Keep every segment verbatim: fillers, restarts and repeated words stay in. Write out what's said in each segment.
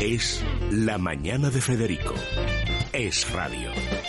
Es La Mañana de Federico. Es radio.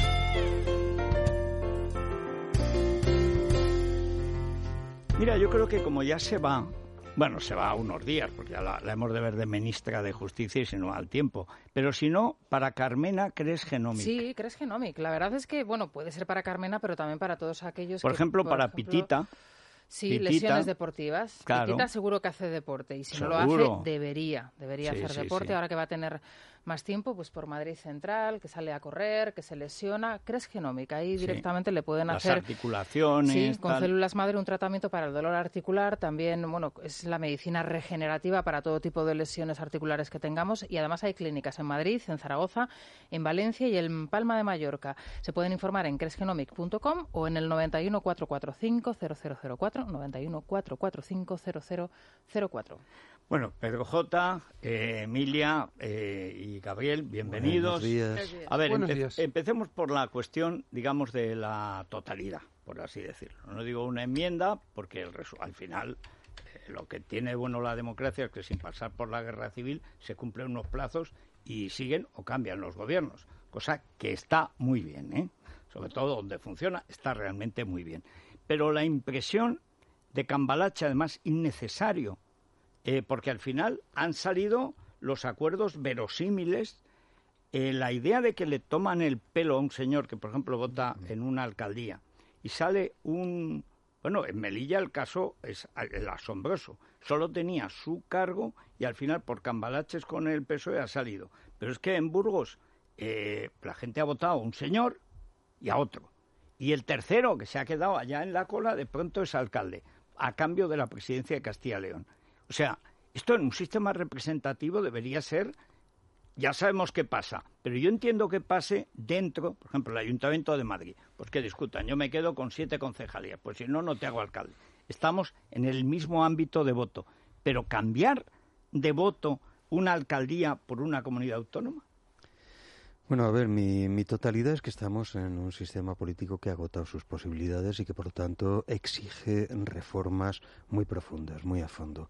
Mira, yo creo que como ya se va, bueno, se va a unos días, porque ya la, la hemos de ver de ministra de Justicia y si no al tiempo, pero si no, para Carmena, Cres Genomic. Sí, Cres Genomic. La verdad es que, bueno, puede ser para Carmena, pero también para todos aquellos por que... Ejemplo, por para ejemplo, Pitita. Sí, Pitita, lesiones deportivas. Claro. Pitita seguro que hace deporte y si Seguro. no lo hace, debería, debería Sí, hacer sí, deporte. sí. Ahora que va a tener más tiempo, pues por Madrid Central, que sale a correr, que se lesiona. Cres Genomic, ahí Sí. directamente le pueden Las hacer... articulaciones. Sí, con tal. células madre un tratamiento para el dolor articular. También, bueno, es la medicina regenerativa para todo tipo de lesiones articulares que tengamos. Y además hay clínicas en Madrid, en Zaragoza, en Valencia y en Palma de Mallorca. Se pueden informar en cres genomic punto com o en el noventa y uno, cuatrocientos cuarenta y cinco, cero cero cero cuatro, noventa y uno, cuatrocientos cuarenta y cinco, cero cero cero cuatro. Bueno, Pedro J, eh, Emilia eh, y Gabriel, bienvenidos. Buenos días. A ver, Buenos empe- días. empecemos por la cuestión, digamos, de la totalidad, por así decirlo. No digo una enmienda, porque el resu- al final eh, lo que tiene bueno la democracia es que sin pasar por la guerra civil se cumplen unos plazos y siguen o cambian los gobiernos, cosa que está muy bien, ¿eh? Sobre todo donde funciona, está realmente muy bien. Pero la impresión de cambalache, además, innecesario, eh, porque al final han salido los acuerdos verosímiles. Eh, la idea de que le toman el pelo a un señor que, por ejemplo, vota en una alcaldía y sale un... Bueno, en Melilla el caso es el asombroso. Solo tenía su cargo y al final, por cambalaches con el P S O E, ha salido. Pero es que en Burgos eh, la gente ha votado a un señor y a otro. Y el tercero, que se ha quedado allá en la cola, de pronto es alcalde, a cambio de la presidencia de Castilla y León. O sea, esto en un sistema representativo debería ser... Ya sabemos qué pasa, pero yo entiendo que pase dentro, por ejemplo, el Ayuntamiento de Madrid. Pues que discutan, yo me quedo con siete concejalías, pues si no, no te hago alcalde. Estamos en el mismo ámbito de voto, pero cambiar de voto una alcaldía por una comunidad autónoma. Bueno, a ver, mi, mi totalidad es que estamos en un sistema político que ha agotado sus posibilidades y que, por lo tanto, exige reformas muy profundas, muy a fondo.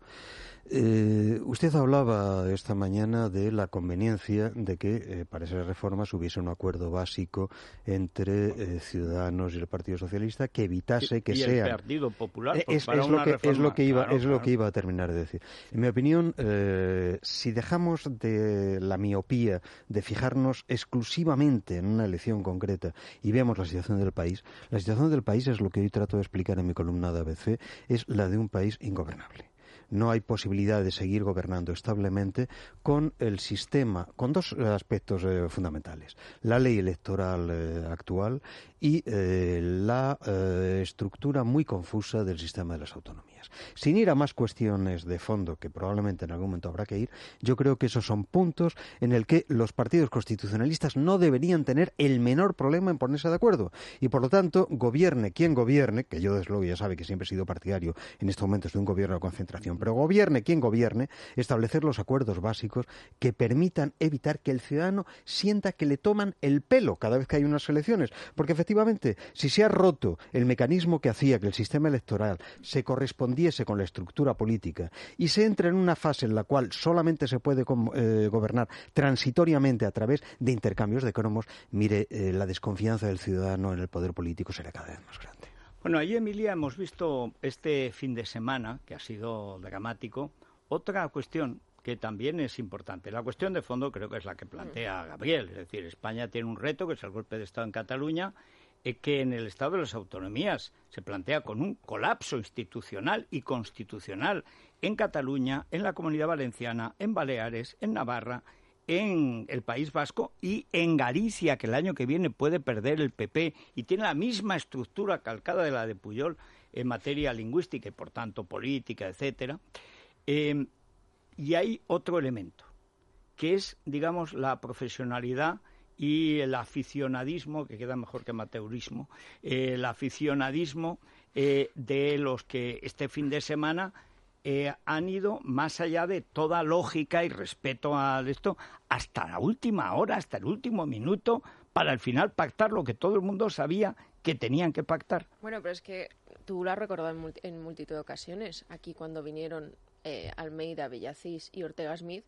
Eh, usted hablaba esta mañana de la conveniencia de que eh, para esas reformas hubiese un acuerdo básico entre eh, Ciudadanos y el Partido Socialista que evitase que y sean... el Partido Popular, Eh, pues es, para es lo una que reforma, es lo que iba claro, es lo claro. que iba a terminar de decir. En mi opinión, eh, si dejamos de la miopía de fijarnos exclusivamente en una elección concreta y vemos la situación del país, la situación del país es lo que hoy trato de explicar en mi columna de A B C, es la de un país ingobernable. No hay posibilidad de seguir gobernando establemente con el sistema, con dos aspectos eh, fundamentales. La ley electoral eh, actual y eh, la eh, estructura muy confusa del sistema de las autonomías. Sin ir a más cuestiones de fondo, que probablemente en algún momento habrá que ir, yo creo que esos son puntos en el que los partidos constitucionalistas no deberían tener el menor problema en ponerse de acuerdo. Y por lo tanto, gobierne quien gobierne, que yo desde luego ya sabe que siempre he sido partidario en estos momentos de un gobierno de concentración, pero gobierne quien gobierne, establecer los acuerdos básicos que permitan evitar que el ciudadano sienta que le toman el pelo cada vez que hay unas elecciones. Porque efectivamente, si se ha roto el mecanismo que hacía que el sistema electoral se correspondiese con la estructura política y se entra en una fase en la cual solamente se puede eh, gobernar transitoriamente a través de intercambios de cromos, mire, eh, la desconfianza del ciudadano en el poder político será cada vez más grande. Bueno, ahí, Emilia, hemos visto este fin de semana, que ha sido dramático, otra cuestión que también es importante. La cuestión de fondo creo que es la que plantea Gabriel. Es decir, España tiene un reto, que es el golpe de Estado en Cataluña, eh, que en el Estado de las Autonomías se plantea con un colapso institucional y constitucional en Cataluña, en la Comunidad Valenciana, en Baleares, en Navarra, en el País Vasco y en Galicia, que el año que viene puede perder el P P y tiene la misma estructura calcada de la de Pujol en materia lingüística y, por tanto, política, etcétera. Eh, y hay otro elemento, que es, digamos, la profesionalidad y el aficionadismo, que queda mejor que amateurismo, eh, el aficionadismo eh, de los que este fin de semana Eh, han ido más allá de toda lógica y respeto a esto, hasta la última hora, hasta el último minuto, para al final pactar lo que todo el mundo sabía que tenían que pactar. Bueno, pero es que tú lo has recordado en, multi- en multitud de ocasiones. Aquí cuando vinieron eh, Almeida, Villacís y Ortega Smith,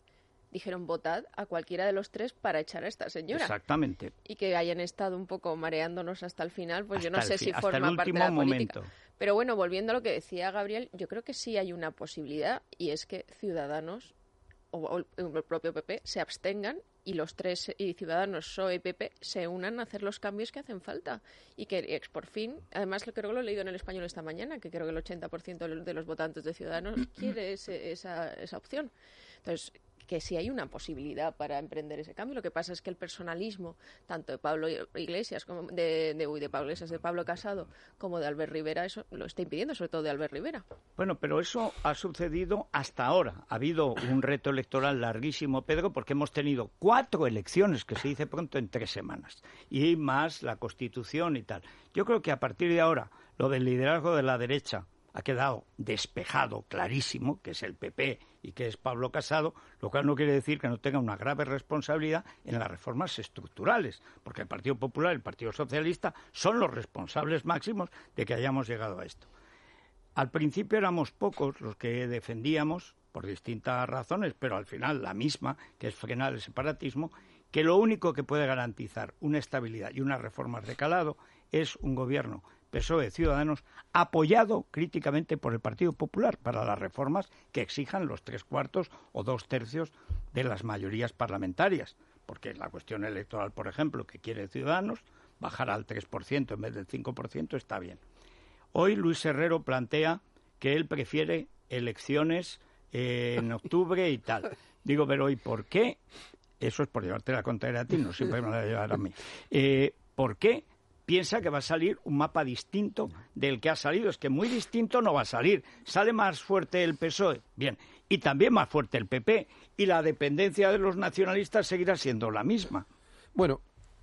dijeron votad a cualquiera de los tres para echar a esta señora. Exactamente. Y que hayan estado un poco mareándonos hasta el final, pues hasta yo no sé fi- si hasta forma el parte de último la momento. política. Pero bueno, volviendo a lo que decía Gabriel, yo creo que sí hay una posibilidad, y es que Ciudadanos o, o el propio P P se abstengan y los tres, y Ciudadanos, P S O E y P P, se unan a hacer los cambios que hacen falta. Y que ex, por fin, además creo que lo he leído en El Español esta mañana, que creo que el ochenta por ciento de los votantes de Ciudadanos quiere ese, esa, esa opción. Entonces, que sí hay una posibilidad para emprender ese cambio. Lo que pasa es que el personalismo, tanto de Pablo Iglesias, como de, de, uy, de Pablo Iglesias, de Pablo Casado, como de Albert Rivera, eso lo está impidiendo, sobre todo de Albert Rivera. Bueno, pero eso ha sucedido hasta ahora. Ha habido un reto electoral larguísimo, Pedro, porque hemos tenido cuatro elecciones, que se dice pronto, en tres semanas. Y más la Constitución y tal. Yo creo que a partir de ahora, lo del liderazgo de la derecha ha quedado despejado, clarísimo, que es el P P y que es Pablo Casado, lo cual no quiere decir que no tenga una grave responsabilidad en las reformas estructurales, porque el Partido Popular y el Partido Socialista son los responsables máximos de que hayamos llegado a esto. Al principio éramos pocos los que defendíamos, por distintas razones, pero al final la misma, que es frenar el separatismo, que lo único que puede garantizar una estabilidad y unas reformas de calado es un gobierno P S O E Ciudadanos, apoyado críticamente por el Partido Popular para las reformas que exijan los tres cuartos o dos tercios de las mayorías parlamentarias, porque la cuestión electoral, por ejemplo, que quiere Ciudadanos, bajar al tres por ciento en vez del cinco por ciento está bien. Hoy Luis Herrero plantea que él prefiere elecciones eh, en octubre y tal. Digo, pero ¿y por qué? Eso es por llevarte la contraria a ti, no siempre me la voy a llevar a mí. Eh, ¿Por qué piensa que va a salir un mapa distinto del que ha salido? Es que muy distinto no va a salir. Sale más fuerte el P S O E, bien, y también más fuerte el P P, y la dependencia de los nacionalistas seguirá siendo la misma. Bueno,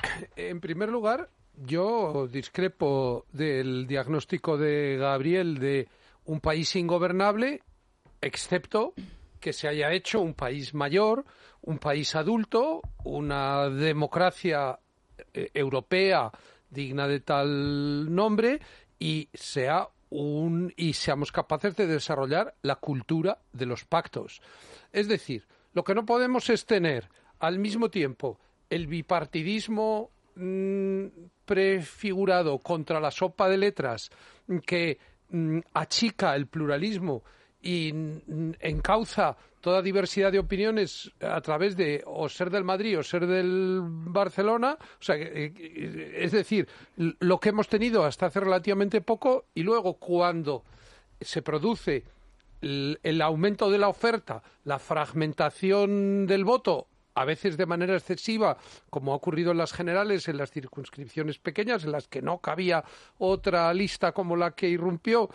en primer lugar, yo discrepo del diagnóstico de Gabriel de un país ingobernable, excepto que se haya hecho un país mayor, un país adulto, una democracia eh, europea digna de tal nombre y sea un y seamos capaces de desarrollar la cultura de los pactos. Es decir, lo que no podemos es tener al mismo tiempo el bipartidismo mmm, prefigurado contra la sopa de letras que mmm, achica el pluralismo y mmm, encauza toda diversidad de opiniones a través de o ser del Madrid o ser del Barcelona, o sea, es decir, lo que hemos tenido hasta hace relativamente poco, y luego cuando se produce el, el aumento de la oferta, la fragmentación del voto, a veces de manera excesiva, como ha ocurrido en las generales, en las circunscripciones pequeñas, en las que no cabía otra lista como la que irrumpió,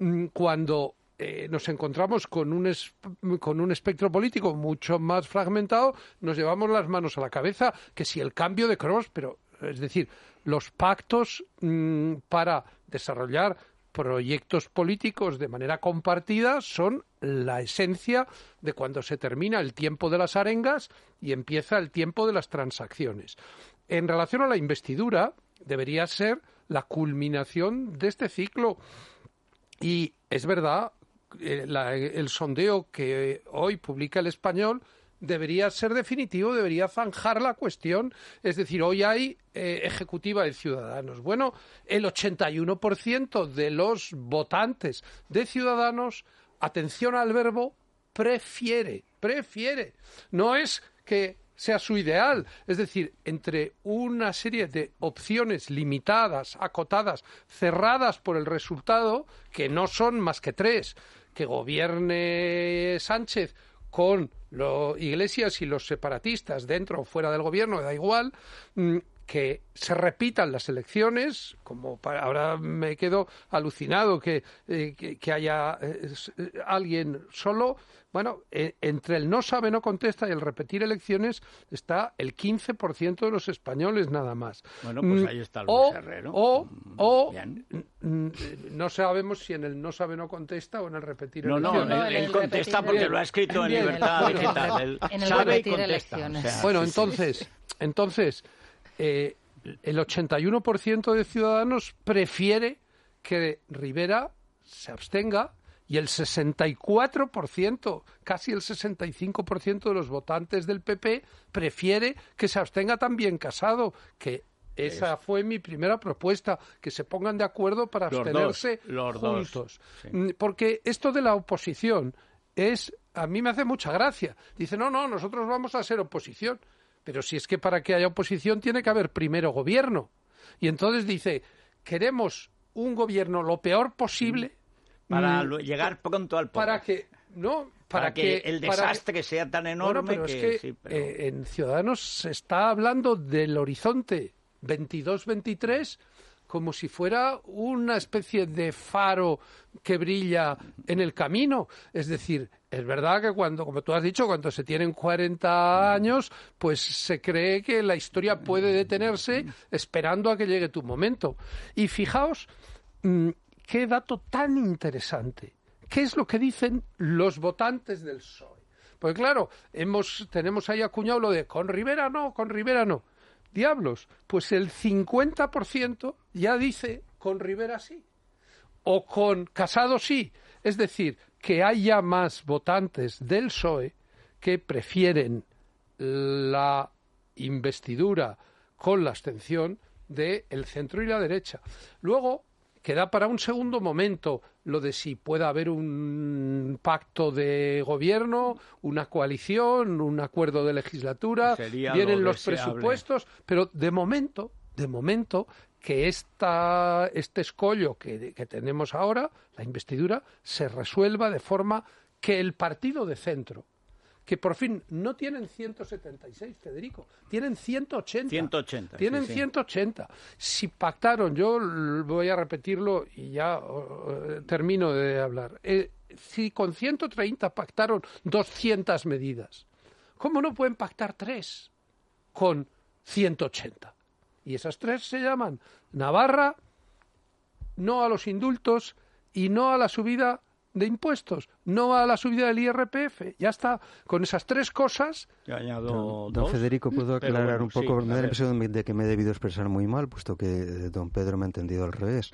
cuando Eh, nos encontramos con un, es, con un espectro político mucho más fragmentado, nos llevamos las manos a la cabeza, que si el cambio de Kroos, pero es decir, los pactos mmm, para desarrollar proyectos políticos de manera compartida son la esencia de cuando se termina el tiempo de las arengas y empieza el tiempo de las transacciones. En relación a la investidura, debería ser la culminación de este ciclo. Y es verdad, eh, la, el sondeo que hoy publica El Español debería ser definitivo, debería zanjar la cuestión. Es decir, hoy hay eh, ejecutiva de Ciudadanos. Bueno, el ochenta y uno por ciento de los votantes de Ciudadanos, atención al verbo, prefiere, prefiere. No es que sea su ideal, es decir, entre una serie de opciones limitadas, acotadas, cerradas por el resultado, que no son más que tres: que gobierne Sánchez con los Iglesias y los separatistas dentro o fuera del gobierno, da igual, que se repitan las elecciones, como para, ahora me quedo alucinado que, eh, que, que haya eh, alguien solo. Bueno, eh, entre el no sabe, no contesta y el repetir elecciones está el quince por ciento de los españoles nada más. Bueno, pues ahí está Luis o, Herrero. O, o Bien. no sabemos si en el no sabe, no contesta o en el repetir no, elecciones. No, no, él, él contesta porque bien. Lo ha escrito en Bien, Libertad el, Digital. Él en el sabe repetir y contesta. elecciones. O sea, bueno, sí, entonces, sí. entonces eh, el ochenta y uno por ciento de Ciudadanos prefiere que Rivera se abstenga Y el sesenta y cuatro por ciento, casi el sesenta y cinco por ciento de los votantes del P P prefiere que se abstenga también Casado, que esa fue mi primera propuesta, que se pongan de acuerdo para los abstenerse dos, los juntos. Dos, sí. Porque esto de la oposición es, a mí me hace mucha gracia. Dice, no, no, nosotros vamos a ser oposición. Pero si es que para que haya oposición tiene que haber primero gobierno. Y entonces dice, queremos un gobierno lo peor posible... Para mm, llegar pronto al poder. Para que... No, para, para que, que el desastre que, sea tan enorme bueno, pero que... Es que sí, pero... eh, en Ciudadanos se está hablando del horizonte veintidós veintitrés como si fuera una especie de faro que brilla en el camino. Es decir, es verdad que cuando, como tú has dicho, cuando se tienen cuarenta años, pues se cree que la historia puede detenerse esperando a que llegue tu momento. Y fijaos, mmm, qué dato tan interesante. ¿Qué es lo que dicen los votantes del P S O E? Pues claro, hemos, tenemos ahí acuñado lo de con Rivera no, con Rivera no. Diablos, pues el cincuenta por ciento ya dice con Rivera sí. O con Casado sí. Es decir, que haya más votantes del P S O E que prefieren la investidura con la abstención del centro y la derecha. Luego, queda para un segundo momento lo de si puede haber un pacto de gobierno, una coalición, un acuerdo de legislatura, Sería vienen los deseable. presupuestos, pero de momento, de momento, que esta, este escollo que, que tenemos ahora, la investidura, se resuelva de forma que el partido de centro, que por fin no tienen ciento setenta y seis, Federico, tienen ciento ochenta. ciento ochenta. Tienen sí, ciento ochenta. Si pactaron, yo voy a repetirlo y ya uh, termino de hablar. Eh, si con ciento treinta pactaron doscientas medidas, ¿cómo no pueden pactar tres con ciento ochenta? Y esas tres se llaman Navarra, no a los indultos y no a la subida de impuestos, no a la subida del I R P F. Ya está, con esas tres cosas. Yo añado don, don dos, Federico, ¿puedo aclarar bueno, un poco? sí, me da la impresión de que me he debido expresar muy mal, puesto que eh, don Pedro me ha entendido al revés.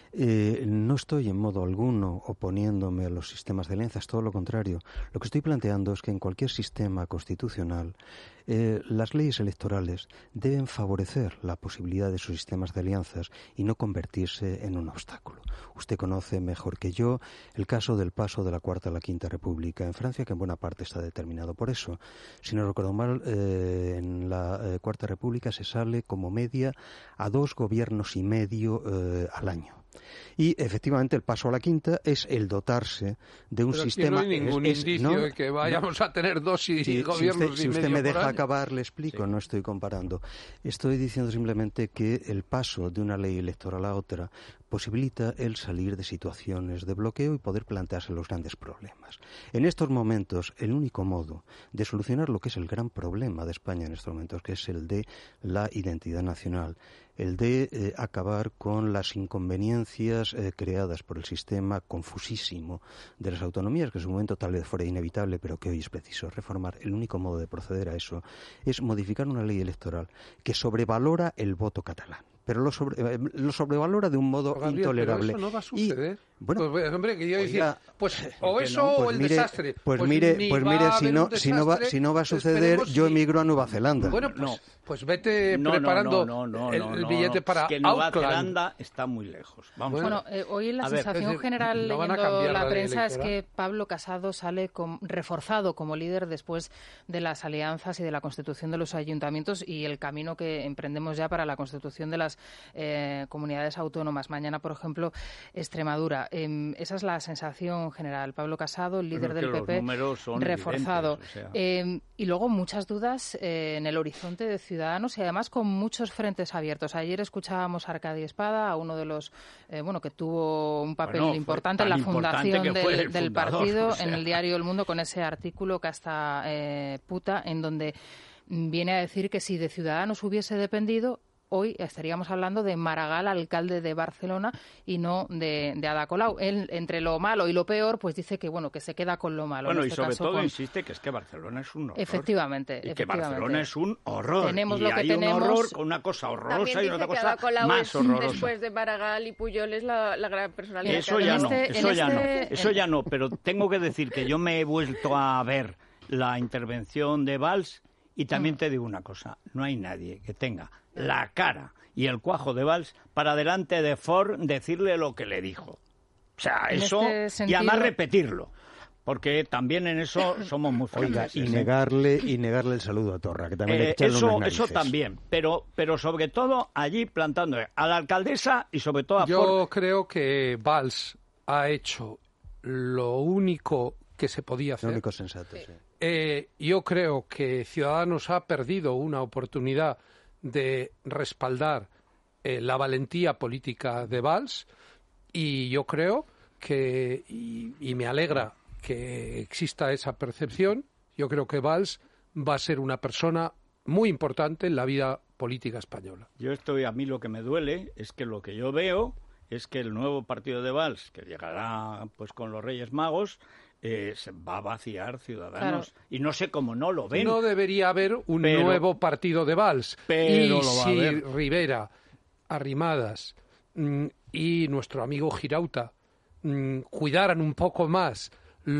Eh, no estoy en modo alguno oponiéndome a los sistemas de alianzas, todo lo contrario. Lo que estoy planteando es que en cualquier sistema constitucional eh, las leyes electorales deben favorecer la posibilidad de esos sistemas de alianzas y no convertirse en un obstáculo. Usted conoce mejor que yo el caso del paso de la Cuarta a la Quinta República en Francia, que en buena parte está determinado por eso. Si no recuerdo mal, eh, en la eh, Cuarta República se sale como media a dos gobiernos y medio eh, al año. Y efectivamente el paso a la quinta es el dotarse de un Pero sistema. Aquí no hay ningún es, es, indicio no, de que vayamos no, a tener dos y si, gobiernos si usted, y si usted medio me deja por año. acabar, le explico, sí. No estoy comparando. Estoy diciendo simplemente que el paso de una ley electoral a otra posibilita el salir de situaciones de bloqueo y poder plantearse los grandes problemas. En estos momentos, el único modo de solucionar lo que es el gran problema de España en estos momentos, que es el de la identidad nacional, el de eh, acabar con las inconveniencias eh, creadas por el sistema confusísimo de las autonomías, que en su momento tal vez fuera inevitable, pero que hoy es preciso reformar. El único modo de proceder a eso es modificar una ley electoral que sobrevalora el voto catalán. Pero lo, sobre, eh, lo sobrevalora de un modo Gabriel, intolerable. Pero eso no va a suceder. Y, bueno, pues, hombre, que yo decía, pues o eso no, pues o el mire, desastre. Pues, pues mire, ni pues va mire, a si no, si no va, si no va a suceder, yo emigro a Nueva Zelanda. Bueno, pues, no. pues vete no, preparando no, no, no, el, no, el no, billete no, para es que Nueva Auckland. Zelanda está muy lejos. Vamos bueno, a ver. eh, hoy la a sensación ver, es decir, general no van a leyendo cambiar la la ley prensa es electoral. que Pablo Casado sale con, reforzado como líder después de las alianzas y de la constitución de los ayuntamientos y el camino que emprendemos ya para la constitución de las eh, comunidades autónomas. Mañana, por ejemplo, Extremadura. Eh, esa es la sensación general. Pablo Casado, el líder del P P, reforzado. Evidentes, o sea. eh, y luego muchas dudas eh, en el horizonte de Ciudadanos y además con muchos frentes abiertos. Ayer escuchábamos a Arcadio Espada, a uno de los, eh, bueno, que tuvo un papel bueno, importante en la fundación del, del del fundador, partido, o sea. en el diario El Mundo, con ese artículo que hasta eh, puta, en donde viene a decir que si de Ciudadanos hubiese dependido, hoy estaríamos hablando de Maragall, alcalde de Barcelona, y no de, de Ada Colau. Él, entre lo malo y lo peor, pues dice que bueno que se queda con lo malo. Bueno, en y este sobre caso, todo con... insiste que es que Barcelona es un horror. Efectivamente. Y efectivamente. que Barcelona es un horror. Tenemos y lo que hay tenemos. un horror, una cosa horrorosa y otra cosa más horrorosa. Después de Maragall y Puyol es la, la gran personalidad. Eso que ya tenemos. no, este, eso en ya este, no, eso en... ya no, pero tengo que decir que yo me he vuelto a ver la intervención de Valls y también te digo una cosa, no hay nadie que tenga la cara y el cuajo de Valls para delante de Ford decirle lo que le dijo. O sea, en eso, este sentido... y además repetirlo. Porque también en eso somos muy Oiga, franceses. y ¿eh? negarle y negarle el saludo a Torra, que también Eh, le echan eso, unas narices. eso también, pero, pero sobre todo allí plantando a la alcaldesa y sobre todo a Yo Ford. creo que Valls ha hecho lo único que se podía hacer. Lo único sensato, sí. Eh, yo creo que Ciudadanos ha perdido una oportunidad de respaldar eh, la valentía política de Valls y yo creo que, y, y me alegra que exista esa percepción, yo creo que Valls va a ser una persona muy importante en la vida política española. Yo estoy, a mí lo que me duele es que lo que yo veo es que el nuevo partido de Valls, que llegará pues con los Reyes Magos, eh, se va a vaciar Ciudadanos. Claro. Y no sé cómo no lo ven. No debería haber un pero, nuevo partido de Valls. Pero y lo va si a haber. Rivera, Arrimadas mmm, y nuestro amigo Girauta mmm, cuidaran un poco más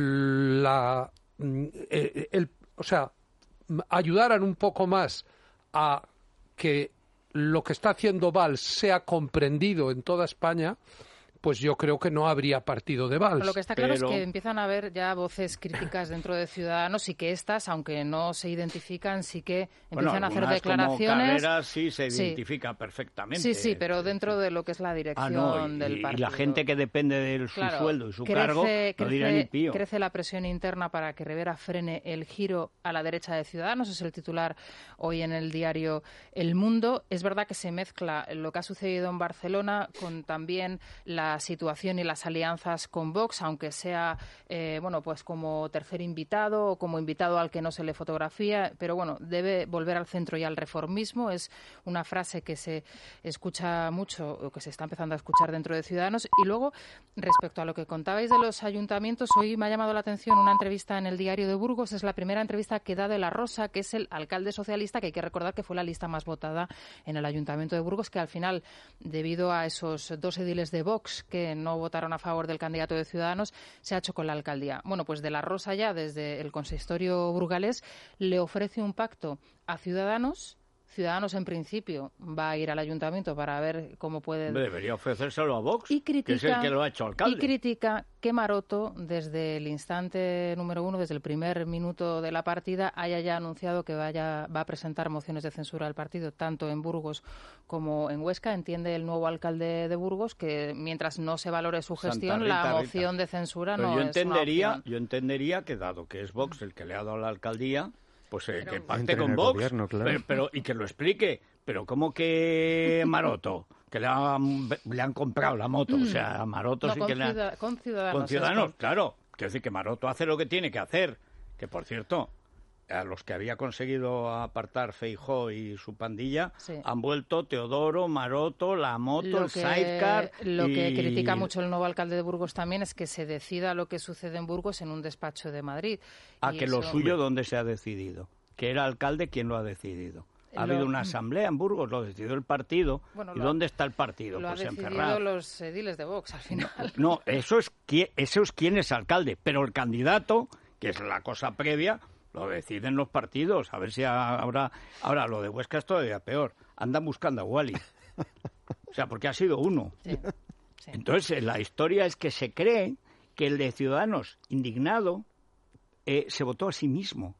la... Mmm, el, el, o sea, ayudaran un poco más a que lo que está haciendo Valls sea comprendido en toda España, pues yo creo que no habría partido de Valls. Lo que está claro pero... es que empiezan a haber ya voces críticas dentro de Ciudadanos y que estas, aunque no se identifican, sí que empiezan bueno, a hacer declaraciones. Como Carreras sí se identifica sí. perfectamente. Sí, sí, pero dentro de lo que es la dirección ah, no, y, del partido. Y la gente que depende de su claro, sueldo y su crece, cargo crece, no dirá ni pío. Crece la presión interna para que Rivera frene el giro a la derecha de Ciudadanos. Es el titular hoy en el diario El Mundo. Es verdad que se mezcla lo que ha sucedido en Barcelona con también la situación y las alianzas con Vox, aunque sea eh, bueno pues como tercer invitado o como invitado al que no se le fotografía, pero bueno, debe volver al centro y al reformismo. Es una frase que se escucha mucho o que se está empezando a escuchar dentro de Ciudadanos. Y luego, respecto a lo que contabais de los ayuntamientos, hoy me ha llamado la atención una entrevista en el diario de Burgos. Es la primera entrevista que da De la Rosa, que es el alcalde socialista, que hay que recordar que fue la lista más votada en el ayuntamiento de Burgos, que al final, debido a esos dos ediles de Vox que no votaron a favor del candidato de Ciudadanos, se ha hecho con la alcaldía. Bueno, pues De la Rosa ya, desde el consistorio burgalés, le ofrece un pacto a Ciudadanos. Ciudadanos, en principio, va a ir al ayuntamiento para ver cómo puede... Debería ofrecérselo a Vox, y critica, que es el que lo ha hecho alcalde. Y critica que Maroto, desde el instante número uno, desde el primer minuto de la partida, haya ya anunciado que vaya, va a presentar mociones de censura al partido, tanto en Burgos como en Huesca. Entiende el nuevo alcalde de Burgos que, mientras no se valore su gestión, Rita, la moción Rita. de censura Pero no yo es entendería, una opción. Yo entendería que, dado que es Vox el que le ha dado la alcaldía, pues eh, pero, que pacte con Vox, gobierno, claro. pero, pero, y que lo explique. Pero ¿cómo que Maroto? Que le han, le han comprado la moto. Mm. O sea, a Maroto no, sí con que le han... ciudad, con Ciudadanos. Con Ciudadanos, claro. Quiero decir que Maroto hace lo que tiene que hacer. Que, por cierto, a los que había conseguido apartar Feijóo y su pandilla, sí. han vuelto Teodoro, Maroto, la moto, lo el que, sidecar... Lo y... que critica mucho el nuevo alcalde de Burgos también es que se decida lo que sucede en Burgos en un despacho de Madrid. A y que eso... lo suyo, ¿dónde se ha decidido? Que era alcalde quien lo ha decidido. Ha lo... habido una asamblea en Burgos, lo decidió el partido. Bueno, ¿Y lo... dónde está el partido? Lo pues ha decidido encerrado. los ediles de Vox, al final. No, eso es, eso es quién es alcalde, pero el candidato, que es la cosa previa, lo deciden los partidos. A ver si habrá... Ahora, lo de Huesca es todavía peor. Andan buscando a Wally. O sea, porque ha sido uno. Sí, sí. Entonces, la historia es que se cree que el de Ciudadanos, indignado, eh, se votó a sí mismo.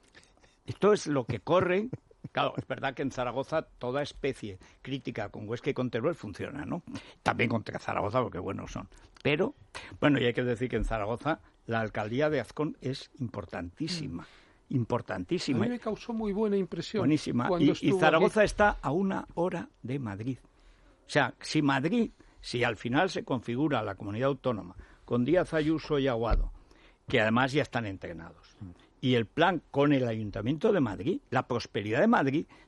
Esto es lo que corre. Claro, es verdad que en Zaragoza toda especie crítica con Huesca y con Teruel funciona, ¿no? También contra Zaragoza, porque buenos son. Pero, bueno, y hay que decir que en Zaragoza la alcaldía de Azcón es importantísima. Mm. Importantísima. A mí me causó muy buena impresión. Buenísima. Y, y Zaragoza aquí. Está a una hora de Madrid. O sea, si Madrid, si al final se configura la comunidad autónoma con Díaz Ayuso y Aguado, que además ya están entrenados, y el plan con el Ayuntamiento de Madrid, la prosperidad de Madrid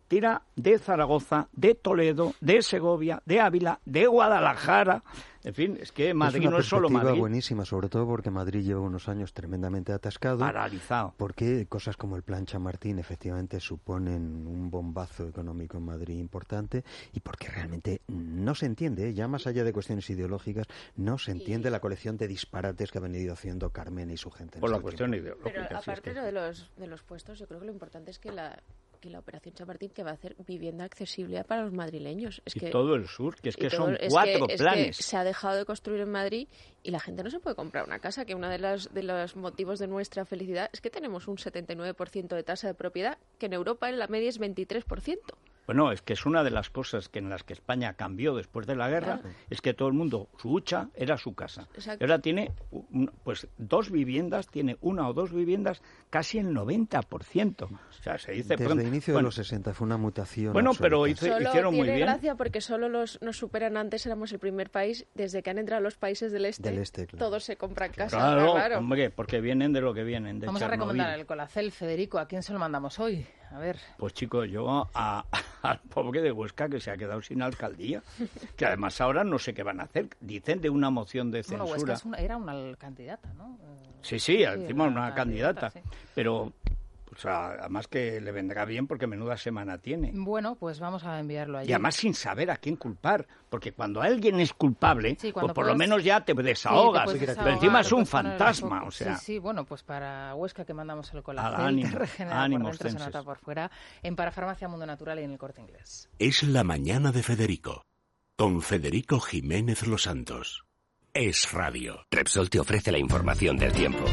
tira de Zaragoza, de Toledo, de Segovia, de Ávila, de Guadalajara. En fin, es que Madrid es no es solo Madrid. Es una perspectiva buenísima, sobre todo porque Madrid lleva unos años tremendamente atascado. Paralizado. Porque cosas como el Plan Chamartín efectivamente suponen un bombazo económico en Madrid importante y porque realmente no se entiende, ¿eh? Ya más allá de cuestiones ideológicas, no se entiende la colección de disparates que ha venido haciendo Carmen y su gente. Por la cuestión ideológica. Pero aparte es que... de, los, de los puestos, yo creo que lo importante es que la... que la Operación Chamartín que va a hacer vivienda accesible para los madrileños. Es y que, todo el sur, que es que todo, son es cuatro que, planes. Es que se ha dejado de construir en Madrid y la gente no se puede comprar una casa, que uno de los, de los motivos de nuestra felicidad es que tenemos un setenta y nueve por ciento de tasa de propiedad, que en Europa en la media es veintitrés por ciento. Bueno, es que es una de las cosas que en las que España cambió después de la guerra, claro. Es que todo el mundo, su hucha era su casa. Exacto. Y ahora tiene un, pues dos viviendas, tiene una o dos viviendas, casi el noventa por ciento. O sea, se dice... Desde el inicio bueno, de los sesenta fue una mutación. Bueno, absoluta. pero hizo, hicieron muy bien. Tiene gracia porque solo los, nos superan antes, éramos el primer país, desde que han entrado los países del este, del este claro. todos se compran casas. Claro, claro, hombre, porque vienen de lo que vienen. De Vamos Chernobyl. a recomendar el Colacel, Federico. ¿A quién se lo mandamos hoy? A ver. Pues chicos, yo a, al pobre de Huesca que se ha quedado sin alcaldía, que además ahora no sé qué van a hacer. Dicen de una moción de censura. Bueno, Huesca es una, era una candidata, ¿no? Sí, sí, encima sí, una, una candidata, candidata sí. Pero... O sea, además que le vendrá bien porque menuda semana tiene. Bueno, pues vamos a enviarlo allí. Y además sin saber a quién culpar, porque cuando alguien es culpable, sí, pues por puedes... lo menos ya te desahogas. Sí, te pero encima es un fantasma, un o sea. Sí, sí, bueno, pues para Huesca que mandamos el Colacel, ánimo, que regenera ánimo, por dentro, se nota por fuera, en Parafarmacia Mundo Natural y en el Corte Inglés. Es la mañana de Federico, con Federico Jiménez Los Santos. Es radio. Repsol te ofrece la información del tiempo.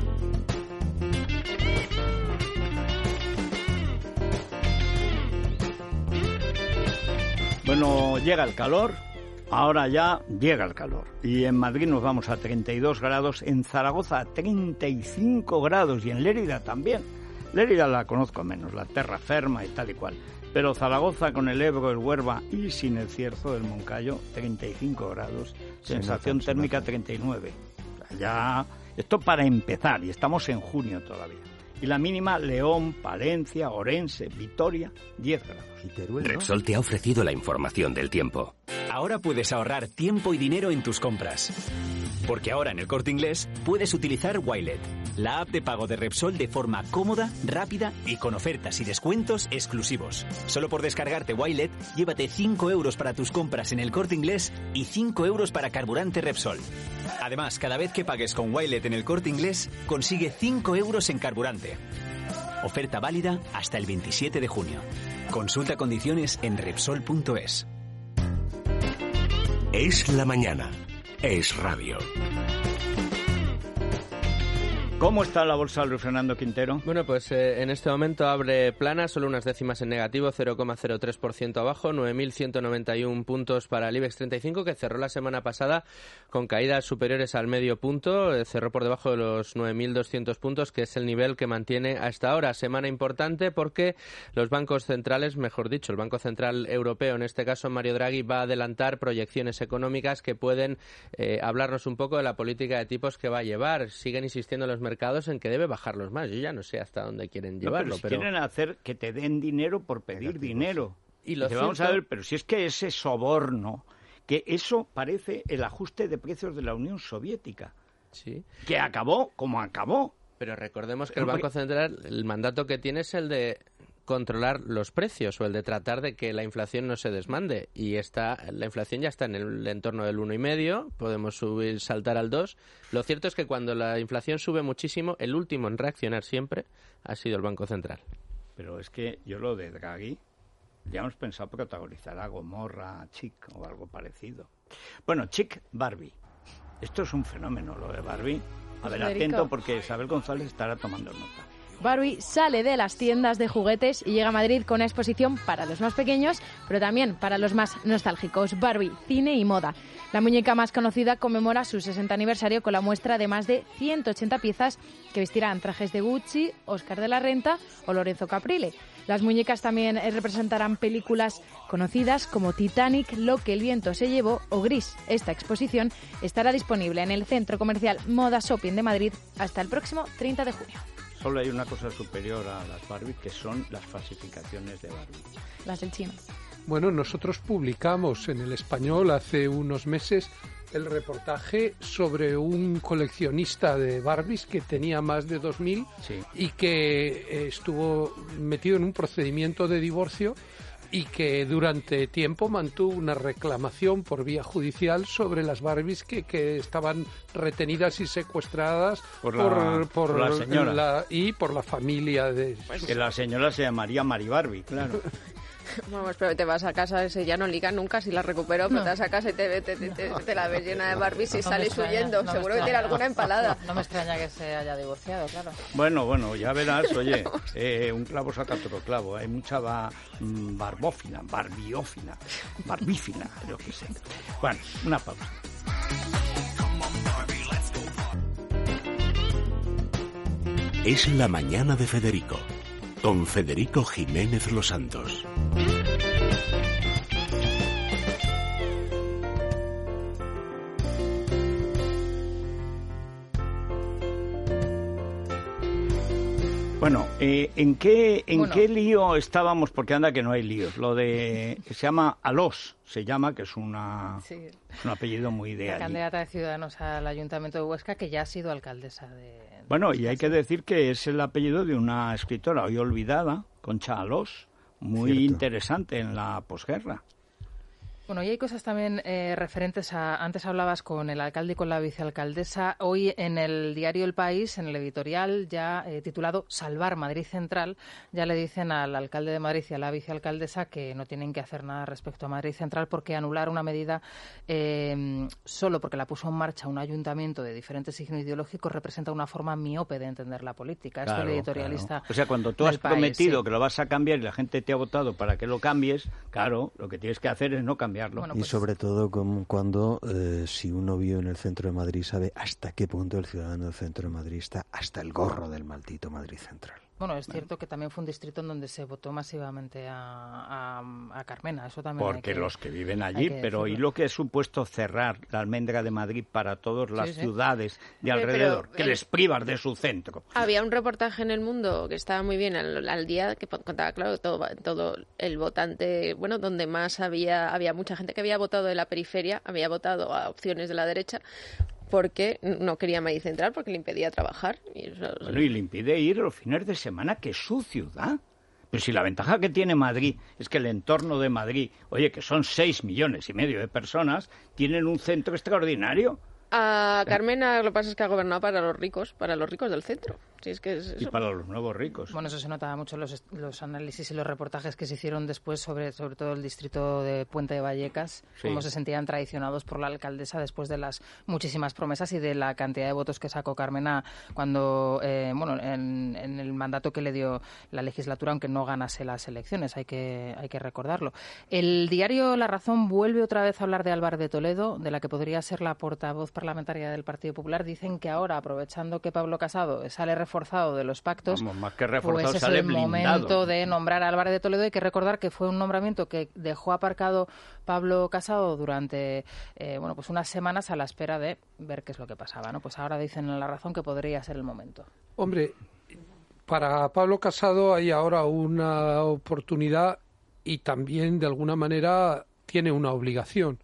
Bueno, llega el calor, ahora ya llega el calor. Y en Madrid nos vamos a treinta y dos grados, en Zaragoza a treinta y cinco grados y en Lérida también. Lérida la conozco menos, la terra ferma y tal y cual. Pero Zaragoza con el Ebro, el Huerva y sin el Cierzo del Moncayo, treinta y cinco grados, sensación sí, no, térmica no. treinta y nueve. O sea, ya, esto para empezar, y estamos en junio todavía. Y la mínima, León, Palencia, Orense, Vitoria, diez grados. Repsol te ha ofrecido la información del tiempo. Ahora puedes ahorrar tiempo y dinero en tus compras. Porque ahora en el Corte Inglés puedes utilizar Wilet, la app de pago de Repsol de forma cómoda, rápida y con ofertas y descuentos exclusivos. Solo por descargarte Wilet, llévate cinco euros para tus compras en el Corte Inglés y cinco euros para carburante Repsol. Además, cada vez que pagues con Wilet en el Corte Inglés, consigue cinco euros en carburante. Oferta válida hasta el veintisiete de junio. Consulta condiciones en Repsol punto es. Es la mañana. Es radio. ¿Cómo está la bolsa, Luis Fernando Quintero? Bueno, pues eh, en este momento abre plana, solo unas décimas en negativo, cero coma cero tres por ciento abajo, nueve mil ciento noventa y uno puntos para el IBEX treinta y cinco, que cerró la semana pasada con caídas superiores al medio punto, eh, cerró por debajo de los nueve mil doscientos puntos, que es el nivel que mantiene hasta ahora. Semana importante porque los bancos centrales, mejor dicho, el Banco Central Europeo, en este caso Mario Draghi, va a adelantar proyecciones económicas que pueden eh, hablarnos un poco de la política de tipos que va a llevar. Siguen insistiendo los mercados mercados en que debe bajarlos más. Yo ya no sé hasta dónde quieren llevarlo. No, pero si pero... quieren hacer que te den dinero por pedir dinero. Y lo y cierto... vamos a ver, pero si es que ese soborno, que eso parece el ajuste de precios de la Unión Soviética. Sí. Que acabó como acabó. Pero recordemos que el Banco Central, el mandato que tiene es el de controlar los precios o el de tratar de que la inflación no se desmande, y está la inflación ya está en el entorno del uno y medio, podemos subir, saltar al dos. Lo cierto es que cuando la inflación sube muchísimo, el último en reaccionar siempre ha sido el Banco Central. Pero es que yo lo de Draghi ya hemos pensado protagonizar a Gomorra, Chic o algo parecido. Bueno, Chic Barbie. Esto es un fenómeno, lo de Barbie. A ver, Federico, atento porque Isabel González estará tomando nota. Barbie sale de las tiendas de juguetes y llega a Madrid con una exposición para los más pequeños, pero también para los más nostálgicos. Barbie, cine y moda. La muñeca más conocida conmemora su sesenta aniversario con la muestra de más de ciento ochenta piezas que vestirán trajes de Gucci, Oscar de la Renta o Lorenzo Caprile. Las muñecas también representarán películas conocidas como Titanic, Lo que el viento se llevó o Gris. Esta exposición estará disponible en el Centro Comercial Moda Shopping de Madrid hasta el próximo treinta de junio. solo hay una cosa superior a las Barbie, que son las falsificaciones de Barbie. Las del chino. Bueno, nosotros publicamos en El Español hace unos meses el reportaje sobre un coleccionista de Barbies que tenía más de dos mil sí. y que eh, estuvo metido en un procedimiento de divorcio y que durante tiempo mantuvo una reclamación por vía judicial sobre las Barbies que, que estaban retenidas y secuestradas por la, por, por, por la señora la, y por la familia de... Pues que la señora se llamaría Mari Barbie, claro. Vamos, pero te vas a casa, ese ya no liga nunca si la recupero, pero No. te vas a casa y te, te, te, te, te la ves llena de Barbies y No sales extraña, huyendo. no Seguro que tiene alguna empalada. No me extraña que se haya divorciado, claro. Bueno, bueno, ya verás, oye, eh, un clavo saca otro clavo. Hay mucha ba, mm, barbófina, barbiófina, barbífina, yo qué sé. Bueno, una pausa. Es la mañana de Federico, con Federico Jiménez Los Santos. Bueno, eh, ¿en qué en Bueno. qué lío estábamos? Porque anda que no hay líos. Lo de se llama Alós, se llama, que es una Sí. es un apellido muy de La allí. candidata de Ciudadanos al Ayuntamiento de Huesca, que ya ha sido alcaldesa de... Bueno, y hay que decir que es el apellido de una escritora hoy olvidada, Concha Alós, muy Cierto. interesante en la posguerra. Bueno, y hay cosas también eh, referentes a... Antes hablabas con el alcalde y con la vicealcaldesa. Hoy en el diario El País, en el editorial ya eh, titulado Salvar Madrid Central, ya le dicen al alcalde de Madrid y a la vicealcaldesa que no tienen que hacer nada respecto a Madrid Central porque anular una medida eh, solo porque la puso en marcha un ayuntamiento de diferente signo ideológico representa una forma miope de entender la política. Esto Claro, el editorialista claro. O sea, cuando tú del has País, prometido sí. que lo vas a cambiar y la gente te ha votado para que lo cambies, claro, lo que tienes que hacer es no cambiarlo. Bueno, Y pues- sobre todo como cuando, eh, si uno vive en el centro de Madrid, sabe hasta qué punto el ciudadano del centro de Madrid está hasta el gorro del maldito Madrid Central. Bueno, es cierto que también fue un distrito en donde se votó masivamente a, a, a Carmena. Eso también hay Porque que- los que viven hay allí, que pero ¿y decirlo. lo que ha supuesto cerrar la almendra de Madrid para todas las Sí, sí. ciudades de Eh, pero alrededor, que el- les privas de su centro? Había un reportaje en El Mundo que estaba muy bien al, al día, que contaba, claro, todo, todo el votante, bueno, donde más había, había mucha gente que había votado de la periferia, había votado a opciones de la derecha, porque no quería Madrid Central, porque le impedía trabajar. Y eso- Bueno, y le impide ir los fines de semana, que es su ciudad. Pero si la ventaja que tiene Madrid es que el entorno de Madrid, oye, que son seis millones y medio de personas, tienen un centro extraordinario. A Carmena lo que pasa es que ha gobernado para los ricos, para los ricos del centro. Sí, es que es Y eso. para los nuevos ricos. Bueno, eso se notaba mucho en los, est- los análisis y los reportajes que se hicieron después sobre, sobre todo el distrito de Puente de Vallecas, Sí. cómo se sentían traicionados por la alcaldesa después de las muchísimas promesas y de la cantidad de votos que sacó Carmena cuando, eh, bueno, en, en el mandato que le dio la legislatura, aunque no ganase las elecciones, hay que, hay que recordarlo. El diario La Razón vuelve otra vez a hablar de Álvarez de Toledo, de la que podría ser la portavoz parlamentaria del Partido Popular. Dicen que ahora, aprovechando que Pablo Casado sale reforzado de los pactos, Vamos, más que reforzado, pues es sale el blindado. momento de nombrar a Álvarez de Toledo. Hay que recordar que fue un nombramiento que dejó aparcado Pablo Casado durante eh, bueno, pues unas semanas a la espera de ver qué es lo que pasaba, ¿no? Pues ahora dicen en La Razón que podría ser el momento. Hombre, para Pablo Casado hay ahora una oportunidad y también, de alguna manera, tiene una obligación,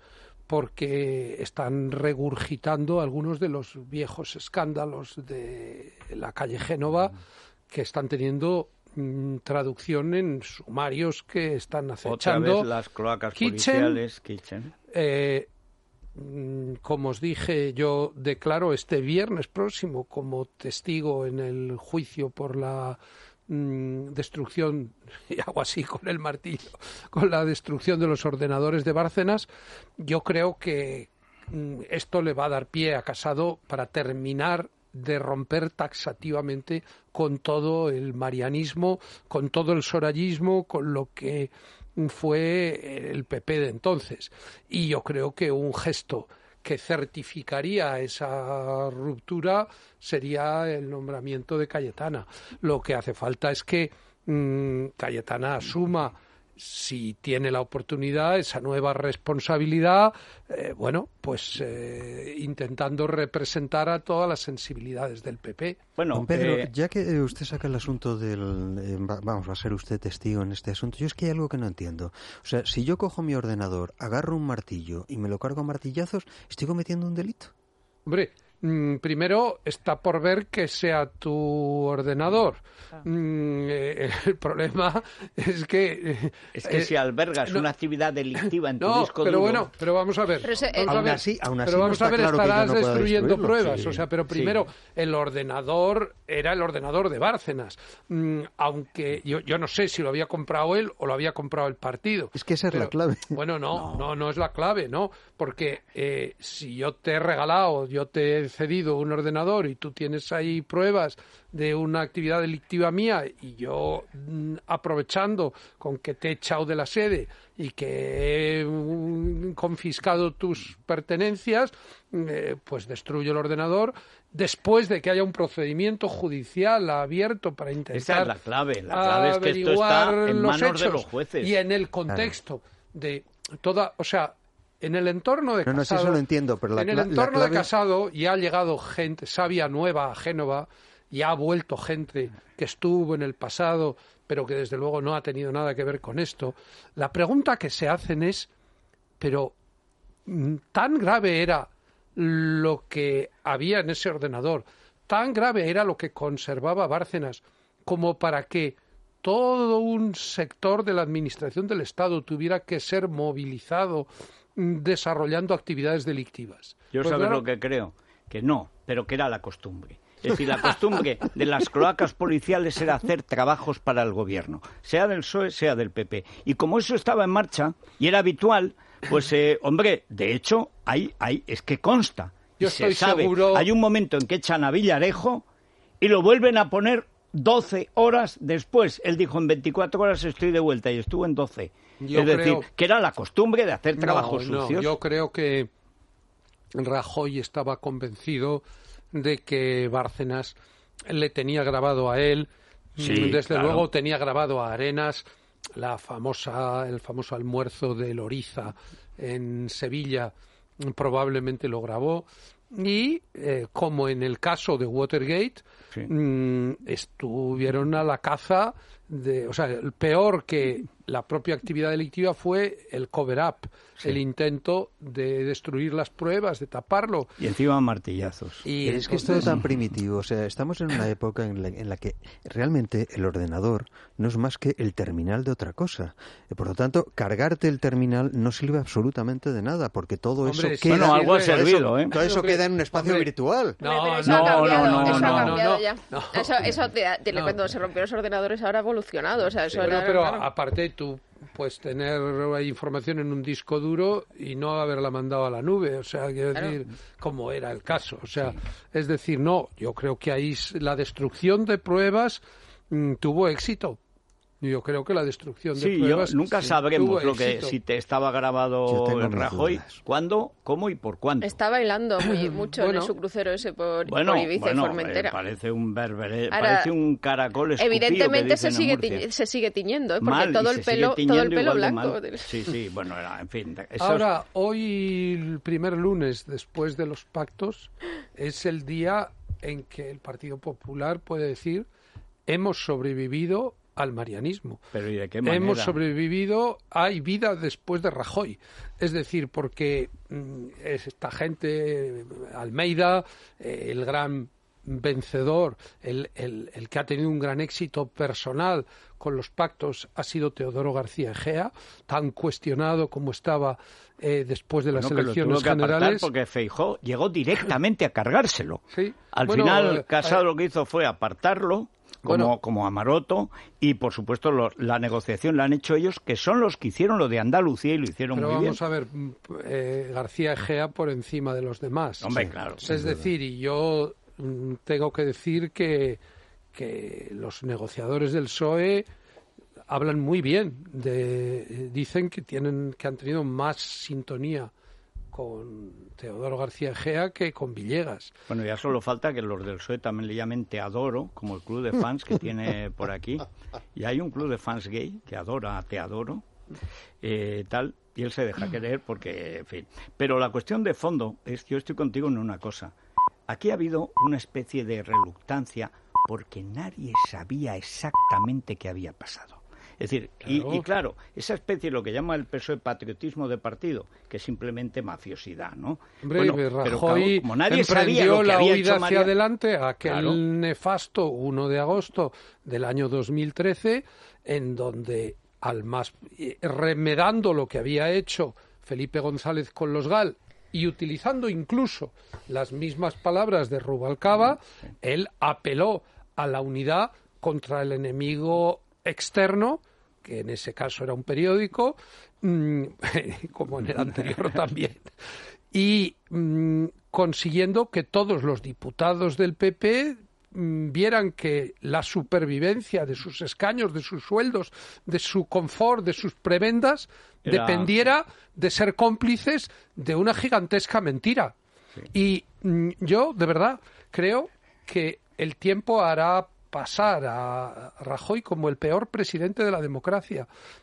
porque están regurgitando algunos de los viejos escándalos de la calle Génova que están teniendo mm, traducción en sumarios que están Otra acechando. vez las cloacas Kitchen, policiales, Kitchen. Eh, mm, como os dije, yo declaro este viernes próximo como testigo en el juicio por la mm, destrucción, y hago así con el martillo, con la destrucción de los ordenadores de Bárcenas. Yo creo que mm, esto le va a dar pie a Casado para terminar de romper taxativamente con todo el marianismo, con todo el sorayismo, con lo que fue el P P de entonces. Y yo creo que un gesto que certificaría esa ruptura sería el nombramiento de Cayetana. Lo que hace falta es que mmm, Cayetana asuma si tiene la oportunidad, esa nueva responsabilidad, eh, bueno, pues eh, intentando representar a todas las sensibilidades del P P. Bueno, Don Pedro, eh, ya que usted saca el asunto del... Eh, vamos, va a ser usted testigo en este asunto, yo es que hay algo que no entiendo. O sea, si yo cojo mi ordenador, agarro un martillo y me lo cargo a martillazos, ¿estoy cometiendo un delito? Hombre, mm, primero está por ver que sea tu ordenador. Ah. Mm, eh, el problema es que... Eh, es que eh, si albergas no, una actividad delictiva en tu no, disco pero duro... bueno, pero vamos a ver. Pero ese, vamos aún a ver, así, aún así pero vamos no a ver, claro estarás no destruyendo pruebas. Sí, o sea, pero primero, sí. el ordenador era el ordenador de Bárcenas. Mm, aunque yo, yo no sé si lo había comprado él o lo había comprado el partido. Es que esa pero, es la clave. Bueno, no, no, no, no es la clave, ¿no? Porque eh, si yo te he regalado, yo te he cedido un ordenador y tú tienes ahí pruebas de una actividad delictiva mía y yo mm, aprovechando con que te he echado de la sede y que he mm, confiscado tus pertenencias, eh, pues destruyo el ordenador después de que haya un procedimiento judicial abierto para intentar esa es la clave, la clave es que esto está en manos hechos, de los jueces y en el contexto claro. de toda, o sea, en el entorno de no, Casado, no, sí, eso lo entiendo, pero la, en el la, entorno la clave... de Casado ya ha llegado gente sabia nueva a Génova, y ha vuelto gente que estuvo en el pasado, pero que desde luego no ha tenido nada que ver con esto. La pregunta que se hacen es, pero tan grave era lo que había en ese ordenador, tan grave era lo que conservaba Bárcenas, como para que todo un sector de la administración del Estado tuviera que ser movilizado desarrollando actividades delictivas. Yo pues sabes claro, lo que creo, que no, pero que era la costumbre. Es decir, la costumbre de las cloacas policiales era hacer trabajos para el gobierno, sea del P S O E, sea del P P. Y como eso estaba en marcha y era habitual, pues, eh, hombre, de hecho, hay, hay, es que consta. Yo y estoy se sabe, seguro... hay un momento en que echan a Villarejo y lo vuelven a poner doce horas después. Él dijo, en veinticuatro horas estoy de vuelta y estuvo en doce. Yo es decir, creo... que era la costumbre de hacer trabajos no, sucios. No, yo creo que Rajoy estaba convencido de que Bárcenas le tenía grabado a él, sí, desde claro. luego tenía grabado a Arenas la famosa, el famoso almuerzo de Loriza en Sevilla, probablemente lo grabó, y eh, como en el caso de Watergate, sí. mmm, estuvieron a la caza de, o sea, el peor que la propia actividad delictiva fue el cover-up, sí. el intento de destruir las pruebas, de taparlo. Y encima martillazos. Y es que esto es tan primitivo, o sea, estamos en una época en la, en la que realmente el ordenador no es más que el terminal de otra cosa. Por lo tanto, cargarte el terminal no sirve absolutamente de nada, porque todo hombre, eso queda... Bueno, algo ha servido, todo eso, ¿eh? Todo eso hombre, queda en un espacio hombre, virtual. No, no, no, no, no, eso no, ha cambiado no, ya. no. Eso, eso de, de, no. cuando se rompieron los ordenadores ahora ha evolucionado. O sea, eso sí, era, pero claro. aparte tú puedes tener información en un disco duro y no haberla mandado a la nube, o sea, quiero claro. decir, como era el caso. O sea, sí. es decir, no, yo creo que ahí la destrucción de pruebas mmm, tuvo éxito. Yo creo que la destrucción de sí, pruebas... Yo, nunca sí, sabremos lo que si te estaba grabado en Rajoy, dudas. cuándo, cómo y por cuándo. Está bailando muy, mucho bueno, en su crucero ese por, bueno, por Ibiza bueno, y Formentera. Eh, parece un berbere, Ahora, parece un caracol escupido. Evidentemente que se dicen sigue, en Murcia. ti, se sigue tiñendo, ¿eh? Porque mal, todo el pelo, todo el pelo blanco. Sí, sí, bueno, era, en fin. Esos... Ahora, hoy, el primer lunes después de los pactos, es el día en que el Partido Popular puede decir hemos sobrevivido al marianismo. Pero ¿y de qué manera? Hemos sobrevivido, hay vida después de Rajoy. Es decir, porque mmm, esta gente, Almeida, eh, el gran vencedor, el, el, el que ha tenido un gran éxito personal con los pactos ha sido Teodoro García Egea, tan cuestionado como estaba eh, después de las bueno, elecciones que lo tuvo que generales. Porque Feijóo llegó directamente a cargárselo. Sí. Al bueno, final, eh, Casado eh, lo que hizo fue apartarlo, como, bueno, como a Maroto, y por supuesto lo, la negociación la han hecho ellos, que son los que hicieron lo de Andalucía y lo hicieron pero muy bien. vamos a ver, eh, García Egea por encima de los demás. Hombre, sí. claro. Es decir, y yo mm, tengo que decir que, que los negociadores del P S O E hablan muy bien, de, dicen que tienen que han tenido más sintonía con Teodoro García Egea que con Villegas. Bueno, ya solo falta que los del P S O E también le llamen Te Adoro, como el club de fans que tiene por aquí. Y hay un club de fans gay que adora a Te Adoro. eh, tal, y él se deja querer porque, en fin. Pero la cuestión de fondo es, yo estoy contigo en una cosa. Aquí ha habido una especie de reluctancia porque nadie sabía exactamente qué había pasado. Es decir, claro. Y, y claro, esa especie, lo que llama el P S O E patriotismo de partido, que es simplemente mafiosidad, ¿no? Hombre, bueno, Rajoy pero claro, como nadie sabía emprendió lo que la había huida hecho hacia María... adelante aquel claro. nefasto uno de agosto del año dos mil trece, en donde, al más remedando lo que había hecho Felipe González con los GAL, y utilizando incluso las mismas palabras de Rubalcaba, sí. Él apeló a la unidad contra el enemigo externo, que en ese caso era un periódico, mmm, como en el anterior también, y mmm, consiguiendo que todos los diputados del P P mmm, vieran que la supervivencia de sus escaños, de sus sueldos, de su confort, de sus prebendas, era... dependiera de ser cómplices de una gigantesca mentira. Sí. Y mmm, yo, de verdad, creo que el tiempo hará pasar a Rajoy como el peor presidente de la democracia,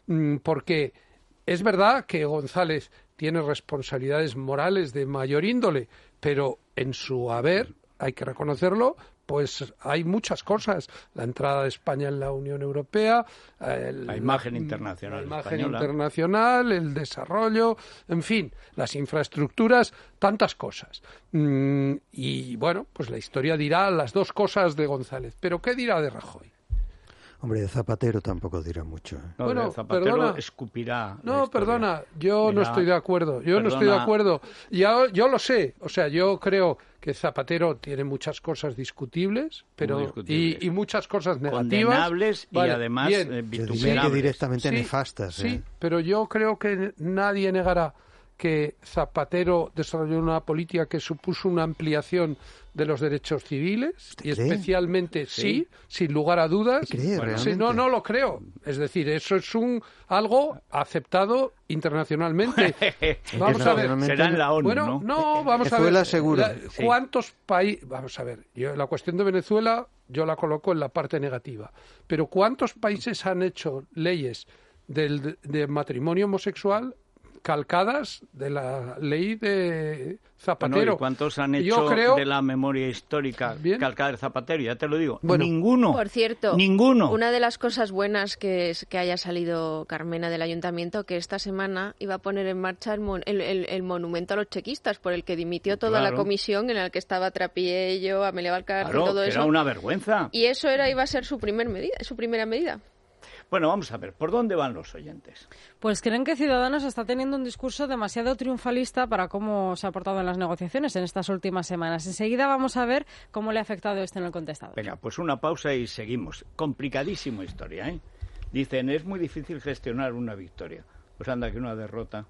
porque es verdad que González tiene responsabilidades morales de mayor índole, pero en su haber, hay que reconocerlo, pues hay muchas cosas. La entrada de España en la Unión Europea, el, la imagen internacional, la imagen española. internacional, el desarrollo, en fin, las infraestructuras, tantas cosas. Mm, y bueno, pues la historia dirá las dos cosas de González. ¿Pero qué dirá de Rajoy? Hombre, de Zapatero tampoco dirá mucho. ¿eh? No, bueno, de Zapatero perdona, escupirá. No, perdona, yo Mira, no estoy de acuerdo. Yo perdona. no estoy de acuerdo. Yo, yo lo sé. O sea, yo creo que Zapatero tiene muchas cosas discutibles, pero discutibles. Y, y muchas cosas negativas. Condenables y vale, además eh, vituperables. Que directamente sí, nefastas. Sí, ¿eh? pero yo creo que nadie negará que Zapatero desarrolló una política que supuso una ampliación de los derechos civiles y cree? especialmente sí, sí, sin lugar a dudas. ¿Cree, bueno, sí, no, no lo creo. Es decir, eso es un algo aceptado internacionalmente. Vamos a ver. Será en la ONU, bueno, ¿no? no, vamos a ver. Venezuela seguro. La, ¿Cuántos países? Vamos a ver. Yo la cuestión de Venezuela yo la coloco en la parte negativa. Pero ¿cuántos países han hecho leyes del de matrimonio homosexual calcadas de la ley de Zapatero? Bueno, ¿y cuántos han hecho Yo creo... de la memoria histórica Bien. calcada de Zapatero? Ya te lo digo. Bueno, ninguno. Por cierto, ninguno. Una de las cosas buenas que es que haya salido Carmena del Ayuntamiento, que esta semana iba a poner en marcha el, mon el, el, el monumento a los chequistas, por el que dimitió toda claro. la comisión en la que estaba Trapiello, Amelia Valcarce, claro, todo que eso. Era una vergüenza. Y eso era iba a ser su primer medida, su primera medida. Bueno, vamos a ver, ¿por dónde van los oyentes? Pues creen que Ciudadanos está teniendo un discurso demasiado triunfalista para cómo se ha portado en las negociaciones en estas últimas semanas. Enseguida vamos a ver cómo le ha afectado esto en el contestador. Venga, pues una pausa y seguimos. Complicadísima historia, ¿eh? Dicen, es muy difícil gestionar una victoria. Pues anda, que una derrota.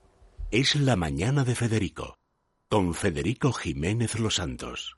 Es la mañana de Federico, con Federico Jiménez Los Santos.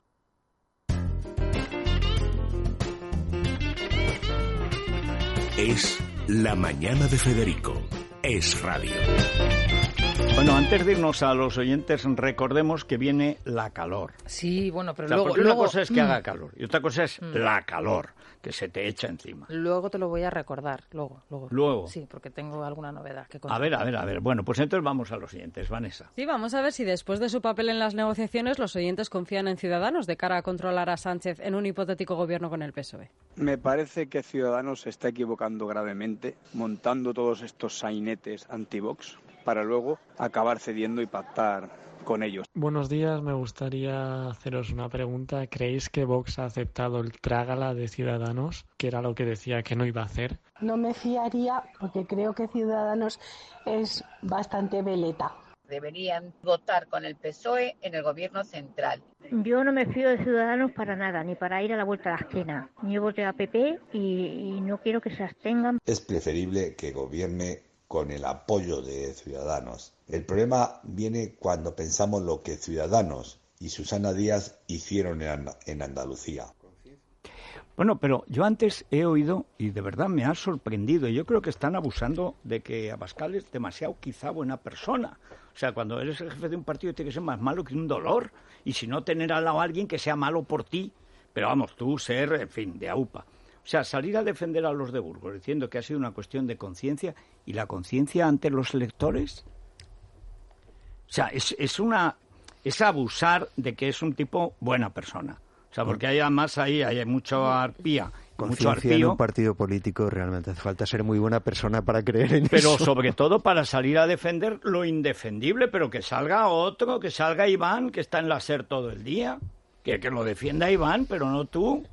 Es la mañana de Federico. Es radio. Bueno, antes de irnos a los oyentes, recordemos que viene la calor. Sí, bueno, pero o sea, luego... porque luego... una cosa es que mm. haga calor y otra cosa es mm. la calor, que se te echa encima. Luego te lo voy a recordar, luego. Luego. Luego. Sí, porque tengo alguna novedad que contar. A ver, a ver, a ver. Bueno, pues entonces vamos a los oyentes. Vanessa. Sí, vamos a ver si después de su papel en las negociaciones los oyentes confían en Ciudadanos de cara a controlar a Sánchez en un hipotético gobierno con el P S O E. Me parece que Ciudadanos se está equivocando gravemente montando todos estos sainetes anti-Vox para luego acabar cediendo y pactar con ellos. Buenos días, me gustaría haceros una pregunta. ¿Creéis que Vox ha aceptado el trágala de Ciudadanos, que era lo que decía que no iba a hacer? No me fiaría porque creo que Ciudadanos es bastante veleta. Deberían votar con el P S O E en el gobierno central. Yo no me fío de Ciudadanos para nada, ni para ir a la vuelta a la esquina. Yo voté a P P y, y no quiero que se abstengan. Es preferible que gobierne con el apoyo de Ciudadanos. El problema viene cuando pensamos lo que Ciudadanos y Susana Díaz hicieron en, en Andalucía. Bueno, pero yo antes he oído, y de verdad me ha sorprendido, y yo creo que están abusando de que Abascal es demasiado quizá buena persona. O sea, cuando eres el jefe de un partido tiene que ser más malo que un dolor, y si no tener al lado a alguien que sea malo por ti, pero vamos, tú ser, en fin, de aupa. O sea, salir a defender a los de Burgos diciendo que ha sido una cuestión de conciencia, y la conciencia ante los electores. O sea, es, es una es abusar de que es un tipo buena persona. O sea, porque hay además ahí hay mucho arpía, mucho Conciencia en arpío. un partido político realmente hace falta ser muy buena persona para creer en Pero eso. sobre todo para salir a defender lo indefendible, pero que salga otro, que salga Iván, que está en la SER todo el día. Que, que lo defienda Iván, pero no tú.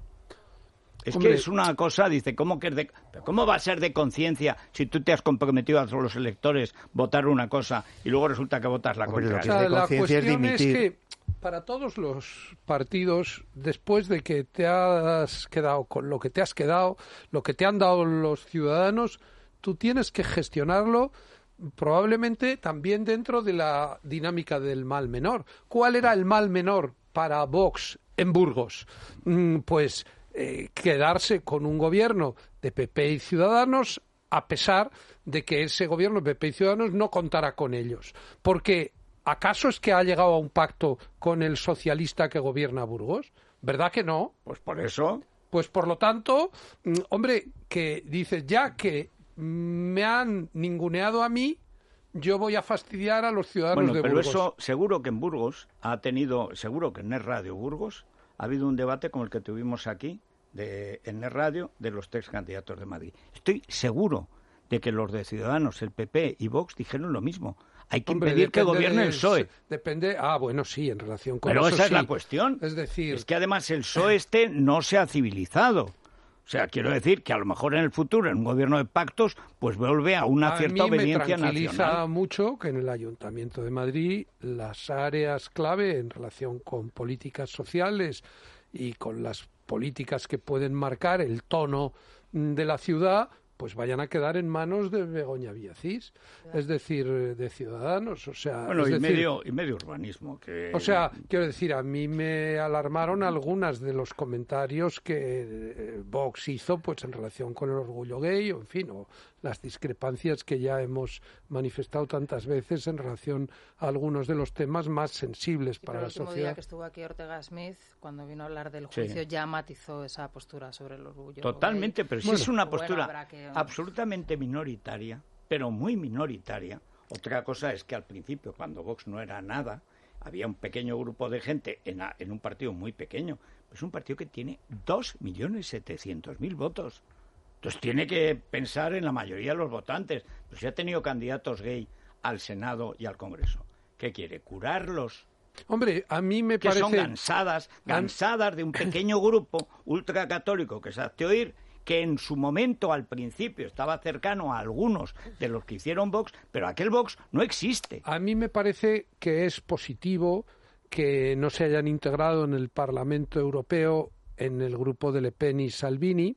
Es Hombre, que es una cosa, dice, ¿cómo, que es de, ¿cómo va a ser de conciencia si tú te has comprometido a los electores votar una cosa y luego resulta que votas la Hombre, lo contraria? que es de la conciencia es cuestión es dimitir. que para todos los partidos, después de que te has quedado con lo que te has quedado, lo que te han dado los ciudadanos, tú tienes que gestionarlo probablemente también dentro de la dinámica del mal menor. ¿Cuál era el mal menor para Vox en Burgos? Mm, pues eh, quedarse con un gobierno de P P y Ciudadanos, a pesar de que ese gobierno de P P y Ciudadanos no contara con ellos. Porque ¿acaso es que ha llegado a un pacto con el socialista que gobierna Burgos? ¿Verdad que no? Pues por eso. Pues por lo tanto, mm, hombre, que dices, ya que me han ninguneado a mí, yo voy a fastidiar a los ciudadanos Bueno, de pero Burgos. eso seguro que en Burgos ha tenido, seguro que en Net Radio Burgos ha habido un debate como el que tuvimos aquí de, en Net Radio de los tres candidatos de Madrid. Estoy seguro de que los de Ciudadanos, el P P y Vox dijeron lo mismo. Hay que Hombre, impedir que depende gobierne de- el P S O E. Depende, ah, bueno, sí, en relación con Pero eso esa es sí. la cuestión. Es decir, Es que además el P S O E este no se ha civilizado. O sea, quiero decir que a lo mejor en el futuro, en un gobierno de pactos, pues vuelve a una a cierta mí me obediencia tranquiliza nacional. mucho que en el Ayuntamiento de Madrid las áreas clave en relación con políticas sociales y con las políticas que pueden marcar el tono mm, de la ciudad, pues vayan a quedar en manos de Begoña Villacís, es decir, de Ciudadanos, o sea, Bueno, es y, decir, medio, y medio urbanismo. Que... o sea, quiero decir, a mí me alarmaron algunas de los comentarios que eh, Vox hizo, pues en relación con el orgullo gay, o en fin, o las discrepancias que ya hemos manifestado tantas veces en relación a algunos de los temas más sensibles Sí, para pero la el último sociedad. día que estuvo aquí Ortega Smith, cuando vino a hablar del Sí. juicio, ya matizó esa postura sobre el orgullo. Totalmente, gay. pero si Bueno, es una bueno, postura habrá que- absolutamente minoritaria, pero muy minoritaria. Otra cosa es que al principio, cuando Vox no era nada, había un pequeño grupo de gente en, a- en un partido muy pequeño. Es un partido que tiene dos millones setecientos mil votos. Entonces tiene que pensar en la mayoría de los votantes. Pues si ha tenido candidatos gay al Senado y al Congreso, ¿qué quiere? ¿Curarlos? Hombre, a mí me Que parece... son gansadas, gansadas de un pequeño grupo ultracatólico que se hace oír, que en su momento, al principio, estaba cercano a algunos de los que hicieron Vox, pero aquel Vox no existe. A mí me parece que es positivo que no se hayan integrado en el Parlamento Europeo en el grupo de Le Pen y Salvini,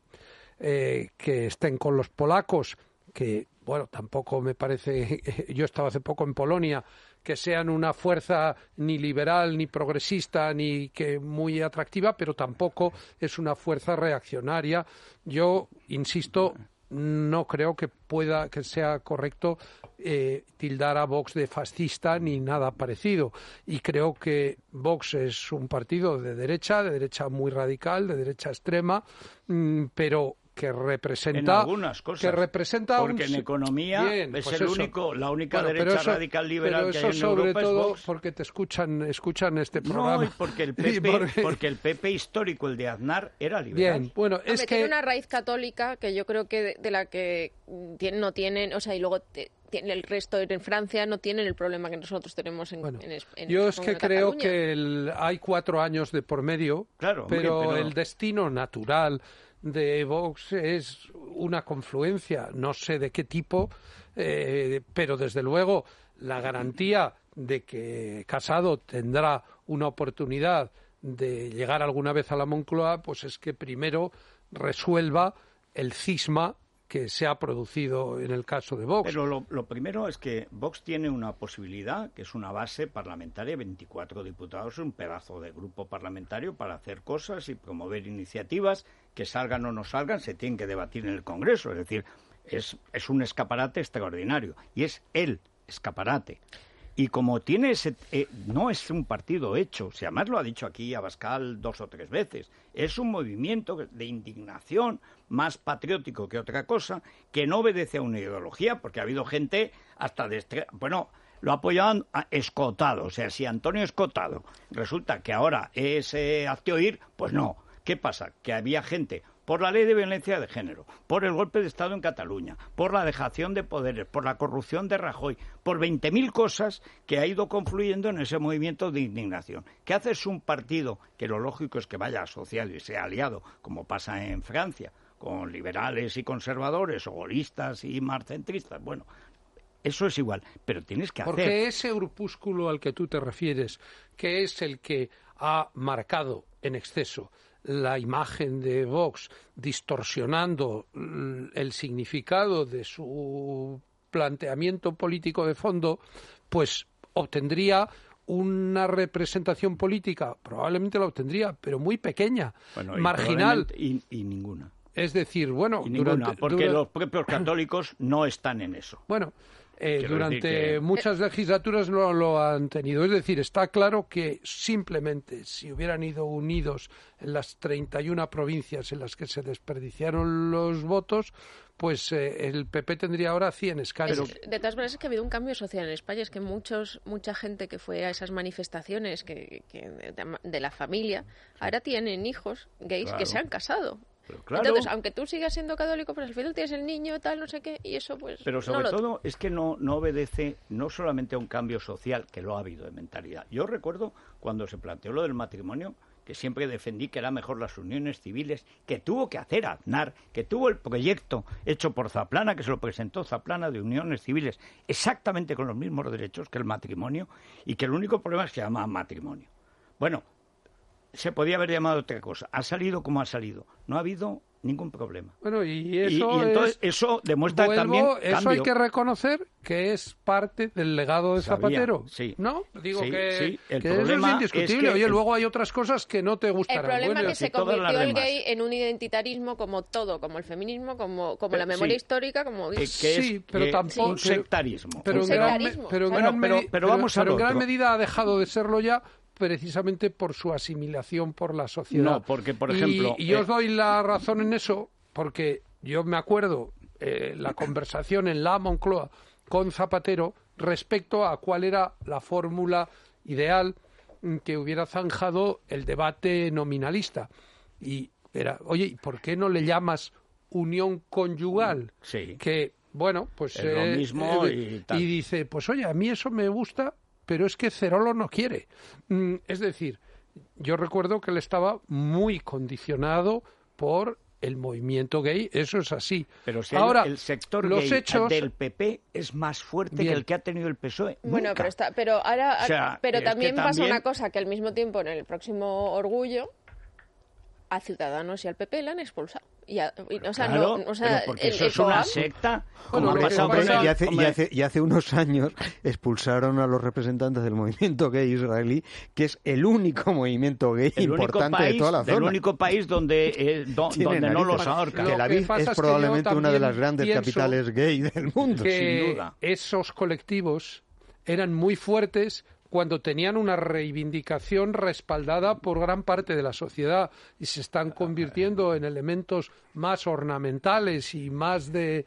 eh, que estén con los polacos, que, bueno, tampoco me parece... Yo estaba hace poco en Polonia, que sean una fuerza ni liberal, ni progresista, ni que muy atractiva, pero tampoco es una fuerza reaccionaria. Yo, insisto, no creo que pueda, que sea correcto eh, tildar a Vox de fascista ni nada parecido. Y creo que Vox es un partido de derecha, de derecha muy radical, de derecha extrema, mm, pero que representa En algunas cosas. que representa porque un... en economía Bien, es pues el eso. único, la única Bueno, pero derecha eso- radical liberal pero que eso hay en sobre Europa es todo Vox. porque te escuchan escuchan este programa. No, y porque el Y P P, porque- porque el P P histórico, el de Aznar, era liberal. Bien, bueno, Hombre, es tiene que una raíz católica que yo creo que de, de la que mm, tiene- no tienen, o sea, y luego te- tiene el resto en Francia no tienen el problema que nosotros tenemos en, Bueno, en, es- en- yo es con que creo Cataluña. que el- hay cuatro años de por medio, Claro, hombre, pero, pero- el destino natural de Vox es una confluencia, no sé de qué tipo, eh, pero desde luego la garantía de que Casado tendrá una oportunidad de llegar alguna vez a la Moncloa, pues es que primero resuelva el cisma que se ha producido en el caso de Vox. Pero lo, lo primero es que Vox tiene una posibilidad, que es una base parlamentaria, veinticuatro diputados, un pedazo de grupo parlamentario para hacer cosas y promover iniciativas que salgan o no salgan, se tienen que debatir en el Congreso. Es decir, es, es un escaparate extraordinario y es el escaparate. Y como tiene ese... Eh, no es un partido hecho, si además lo ha dicho aquí Abascal dos o tres veces, es un movimiento de indignación más patriótico que otra cosa, que no obedece a una ideología, porque ha habido gente hasta de... Estre... Bueno, lo apoyaban a Escotado, o sea, si Antonio Escotado resulta que ahora es eh, hazte oír, pues no. ¿Qué pasa? Que había gente... por la ley de violencia de género, por el golpe de Estado en Cataluña, por la dejación de poderes, por la corrupción de Rajoy, por veinte mil cosas que ha ido confluyendo en ese movimiento de indignación. ¿Qué haces un partido que lo lógico es que vaya asociado y sea aliado, como pasa en Francia, con liberales y conservadores, o golistas y marcentristas? Bueno, eso es igual, pero tienes que hacer... Porque ese grupúsculo al que tú te refieres, que es el que ha marcado en exceso la imagen de Vox, distorsionando el significado de su planteamiento político de fondo, pues obtendría una representación política, probablemente la obtendría, pero muy pequeña, bueno, y marginal. Y, y ninguna. Es decir, bueno... Y ninguna, durante, porque durante... los propios católicos no están en eso. Bueno... Eh, durante que... muchas legislaturas no lo han tenido. Es decir, está claro que simplemente si hubieran ido unidos en las treinta y una provincias en las que se desperdiciaron los votos, pues eh, el P P tendría ahora cien escaños. Es, de todas maneras, es que ha habido un cambio social en España. Es que muchos, mucha gente que fue a esas manifestaciones que, que de, de la familia, ahora tienen hijos gays claro. que se han casado. Claro. Entonces, aunque tú sigas siendo católico, pues al final tienes el niño, tal, no sé qué, y eso pues... Pero sobre no lo... todo es que no, no obedece no solamente a un cambio social, que lo ha habido de mentalidad. Yo recuerdo cuando se planteó lo del matrimonio, que siempre defendí que era mejor las uniones civiles, que tuvo que hacer Aznar, que tuvo el proyecto hecho por Zaplana, que se lo presentó Zaplana, de uniones civiles, exactamente con los mismos derechos que el matrimonio, y que el único problema es que se llama matrimonio. Bueno, se podía haber llamado otra cosa. Ha salido como ha salido. No ha habido ningún problema. Bueno, y eso y, y entonces es, eso demuestra vuelvo, también eso cambio. Hay que reconocer que es parte del legado de Sabía, Zapatero. Sí. ¿No? Digo sí, que, sí. El que problema eso es indiscutible. Es que Oye, el... luego hay otras cosas que no te gustarán. El problema bueno, es que se convirtió el gay en un identitarismo como todo, como el feminismo, como, como la memoria sí. histórica, como... Que, que sí, es, pero que tampoco... un sectarismo. Pero, un pero, sectarismo. pero, bueno, gran pero, medi- pero vamos pero a en gran otro. medida ha dejado de serlo ya precisamente por su asimilación por la sociedad. No, porque, por ejemplo... Y, y yo eh... os doy la razón en eso, porque yo me acuerdo eh, la conversación en la Moncloa con Zapatero respecto a cuál era la fórmula ideal que hubiera zanjado el debate nominalista. Y era, oye, ¿y por qué no le llamas unión conyugal? Sí. Que, bueno, pues... Es eh, lo mismo eh, y tal. Y dice, pues oye, a mí eso me gusta, pero es que Cerolo no quiere. Mm, es decir, yo recuerdo que él estaba muy condicionado por el movimiento gay, eso es así. Pero si ahora, el, el sector los gay hechos... del P P es más fuerte Bien. que el que ha tenido el P S O E. Bueno, Nunca. pero, está, pero ahora, O sea, pero es también que pasa también- una cosa, que al mismo tiempo en el próximo Orgullo a Ciudadanos y al P P le han expulsado. Y a- y- o sea, Claro, no, o sea, pero porque el- eso el es una Coam- secta. Bueno, Como ha lo que pasado pasa- con el- y, hace, y, hombre, hace, y hace unos años expulsaron a los representantes del movimiento gay israelí, que es el único movimiento gay el único importante país, de toda la del zona. único país donde, eh, do- Tiene donde no narices. los ahorcan. Lo Tel que Aviv pasa es es que yo probablemente una de también las grandes pienso capitales gay del mundo. que sin duda. esos colectivos eran muy fuertes cuando tenían una reivindicación respaldada por gran parte de la sociedad y se están convirtiendo en elementos más ornamentales y más de,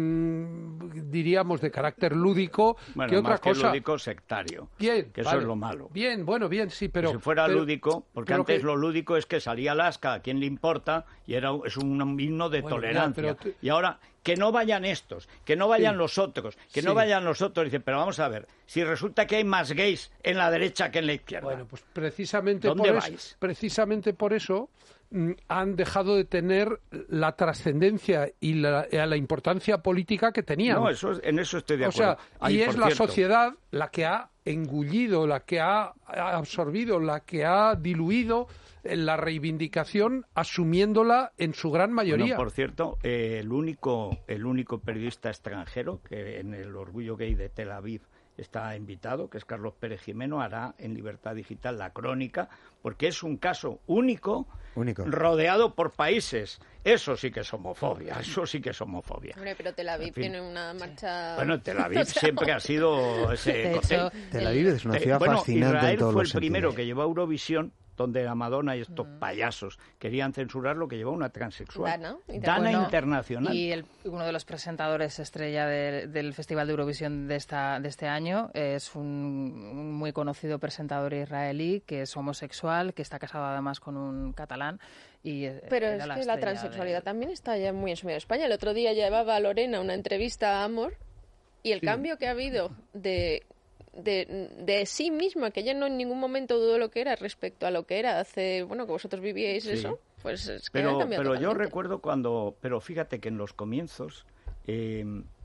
mm, diríamos, de carácter lúdico Bueno, que otra más que cosa. lúdico, sectario. Bien, Que eso vale. es lo malo. Bien, bueno, bien, sí, pero... si fuera pero- lúdico, porque pero antes que- lo lúdico es que salía Alaska, ¿a quién le importa? Y era es un himno de Bueno, ya, tolerancia. pero tú- Y ahora, que no vayan estos, que no vayan Sí. los otros, que Sí. no vayan los otros. Dice, pero vamos a ver, si resulta que hay más gays en la derecha que en la izquierda. Bueno, pues precisamente ¿Dónde por vais? eso, precisamente por eso mm, han dejado de tener la trascendencia y la, eh, la importancia política que tenían. No, eso es- en eso estoy de O acuerdo. sea, Ay, y por es la cierto, sociedad la que ha engullido, la que ha absorbido, la que ha diluido eh, la reivindicación, asumiéndola en su gran mayoría. Bueno, por cierto, eh, el único el único periodista extranjero que en el Orgullo Gay de Tel Aviv está invitado, que es Carlos Pérez Jimeno, hará en Libertad Digital la crónica, porque es un caso único, Único. rodeado por países Eso sí que es homofobia, eso sí que es homofobia. Hombre, pero Tel Aviv en fin. tiene una marcha... Bueno, Tel Aviv siempre ha sido ese de hecho, Tel Aviv es una ciudad bueno, fascinante Israel en todos fue los el primero sentidos. que llevó a Eurovisión, donde la Madonna y estos payasos querían censurar lo que llevó una transexual. Dana, Dana bueno, Internacional. Y el, uno de los presentadores estrella de, del Festival de Eurovisión de, esta, de este año es un, un muy conocido presentador israelí que es homosexual, que está casado además con un catalán. Y Pero es la que la transexualidad de... también está ya muy en España. El otro día llevaba a Lorena una entrevista a Amor y el sí. cambio que ha habido de... De, de sí misma, que ella no en ningún momento dudó lo que era respecto a lo que era hace, bueno, que vosotros vivíais sí. eso, pues es que pero, ha cambiado pero totalmente. Yo recuerdo cuando, pero fíjate que en los comienzos, eh,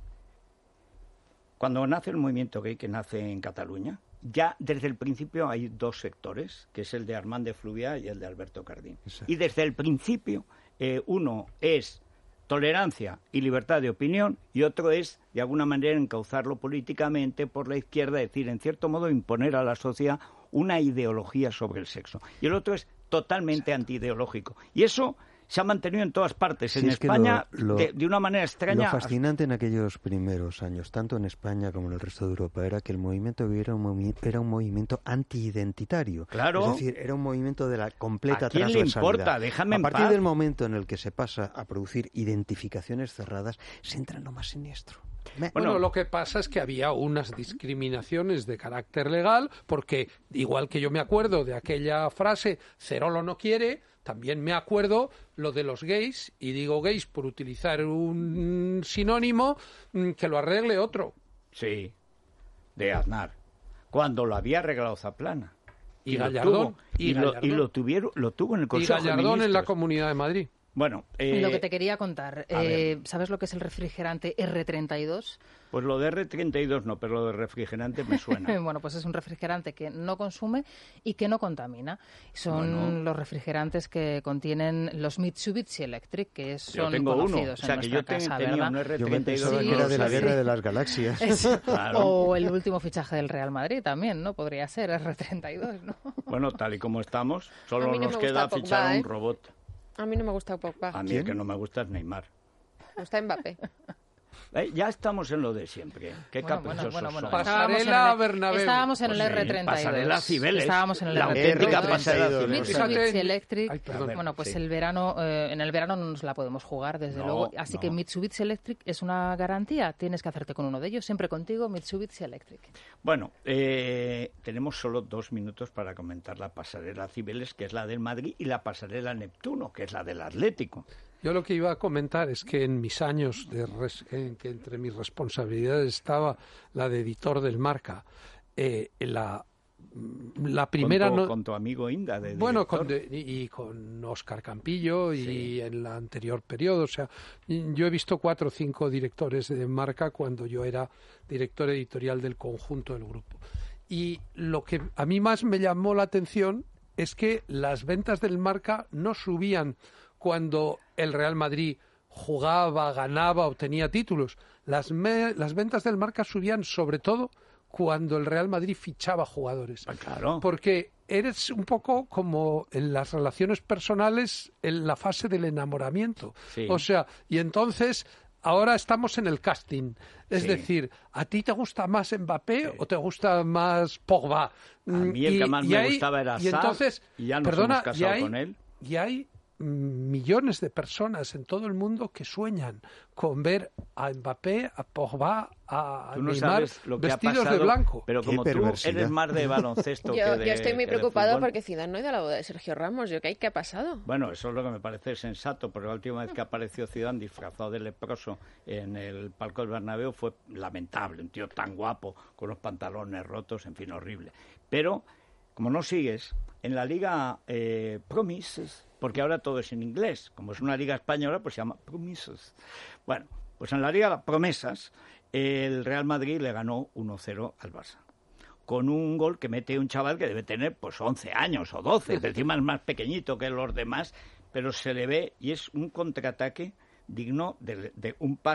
cuando nace el movimiento gay que nace en Cataluña, ya desde el principio hay dos sectores, que es el de Armand de Fluvià y el de Alberto Cardín. Exacto. Y desde el principio, eh, uno es tolerancia y libertad de opinión, y otro es, de alguna manera, encauzarlo políticamente por la izquierda, es decir, en cierto modo, imponer a la sociedad una ideología sobre el sexo. Y el otro es totalmente antiideológico. Y eso se ha mantenido en todas partes. Sí, en es España, lo, lo, de, de una manera extraña... Lo fascinante en aquellos primeros años, tanto en España como en el resto de Europa, era que el movimiento gay era un, movi era un movimiento antiidentitario. Claro. Es decir, era un movimiento de la completa ¿A quién transversalidad. le importa? Déjame a en partir paz. del momento en el que se pasa a producir identificaciones cerradas, se entra en lo más siniestro. Bueno, bueno, lo que pasa es que había unas discriminaciones de carácter legal, porque igual que yo me acuerdo de aquella frase, Cerolo no quiere, también me acuerdo lo de los gays, y digo gays por utilizar un sinónimo, que lo arregle otro. Sí, de Aznar, cuando lo había arreglado Zaplana. Y, y Gallardón. Y, y, lo, Gallardón. y lo, tuvieron, lo tuvo en el Consejo Y Gallardón de Ministros. en la Comunidad de Madrid. Bueno, eh, lo que te quería contar, eh, ¿sabes lo que es el refrigerante erre treinta y dos? Pues lo de erre treinta y dos no, pero lo de refrigerante me suena. Bueno, pues es un refrigerante que no consume y que no contamina. Son bueno. los refrigerantes que contienen los Mitsubishi Electric, que son conocidos uno. O sea, en que nuestra yo casa, tenía ¿verdad? un erre Yo treinta y dos. pensaba sí, que era de sí, la sí. guerra de las galaxias. Es, claro. O el último fichaje del Real Madrid también, ¿no? Podría ser erre treinta y dos, ¿no? Bueno, tal y como estamos, solo no nos queda Pogba, fichar a un ¿eh? robot. A mí no me gusta Pogba. A mí ¿Quién? El que no me gusta es Neymar. Me gusta Mbappé. Eh, ya estamos en lo de siempre. Qué bueno, caprichosos bueno, bueno, son. Pasarela el, Bernabéu. Estábamos en el pues erre treinta y dos. Pasarela Cibeles. Estábamos en el la erre treinta y dos. auténtica pasarela Cibeles. Mitsubishi Electric. Ay, bueno, pues sí. el verano, eh, en el verano no nos la podemos jugar, desde no, luego. Así no. que Mitsubishi Electric es una garantía. Tienes que hacerte con uno de ellos. Siempre contigo, Mitsubishi Electric. Bueno, eh, tenemos solo dos minutos para comentar la pasarela Cibeles, que es la del Madrid, y la pasarela Neptuno, que es la del Atlético. Yo lo que iba a comentar es que en mis años, de res, en que entre mis responsabilidades estaba la de editor del Marca, eh, la, la primera... Con tu, no, con tu amigo Inda. De bueno, con de, y, y con Óscar Campillo y sí. en el anterior periodo. O sea, yo he visto cuatro o cinco directores de Marca cuando yo era director editorial del conjunto del grupo. Y lo que a mí más me llamó la atención es que las ventas del Marca no subían cuando el Real Madrid jugaba, ganaba, obtenía títulos. Las, me, las ventas del Marca subían sobre todo cuando el Real Madrid fichaba jugadores. Ah, claro. Porque eres un poco como en las relaciones personales en la fase del enamoramiento. Sí. O sea, y entonces ahora estamos en el casting. Es sí. decir, ¿a ti te gusta más Mbappé sí. o te gusta más Pogba? A mí el y, que más y me hay, gustaba era y entonces, Sarr, y ya nos perdona, hemos casado y hay, con él. Y hay millones de personas en todo el mundo que sueñan con ver a Mbappé, a Pogba, a tú no Neymar sabes lo que vestidos ha pasado, de blanco. Pero como tú eres más de baloncesto yo, que de Yo estoy muy que preocupado porque Zidane no ha ido a la boda de Sergio Ramos. Yo, ¿qué, ¿Qué ha pasado? Bueno, eso es lo que me parece sensato, porque la última vez que apareció Zidane disfrazado de leproso en el palco del Bernabéu fue lamentable. Un tío tan guapo, con los pantalones rotos, en fin, horrible. Pero, como no sigues, en la Liga eh, Promises, porque ahora todo es en inglés, como es una liga española, pues se llama Promises. Bueno, pues en la Liga Promesas, el Real Madrid le ganó uno cero al Barça, con un gol que mete un chaval que debe tener pues once años o doce, de encima es más pequeñito que los demás, pero se le ve y es un contraataque digno de, de un pase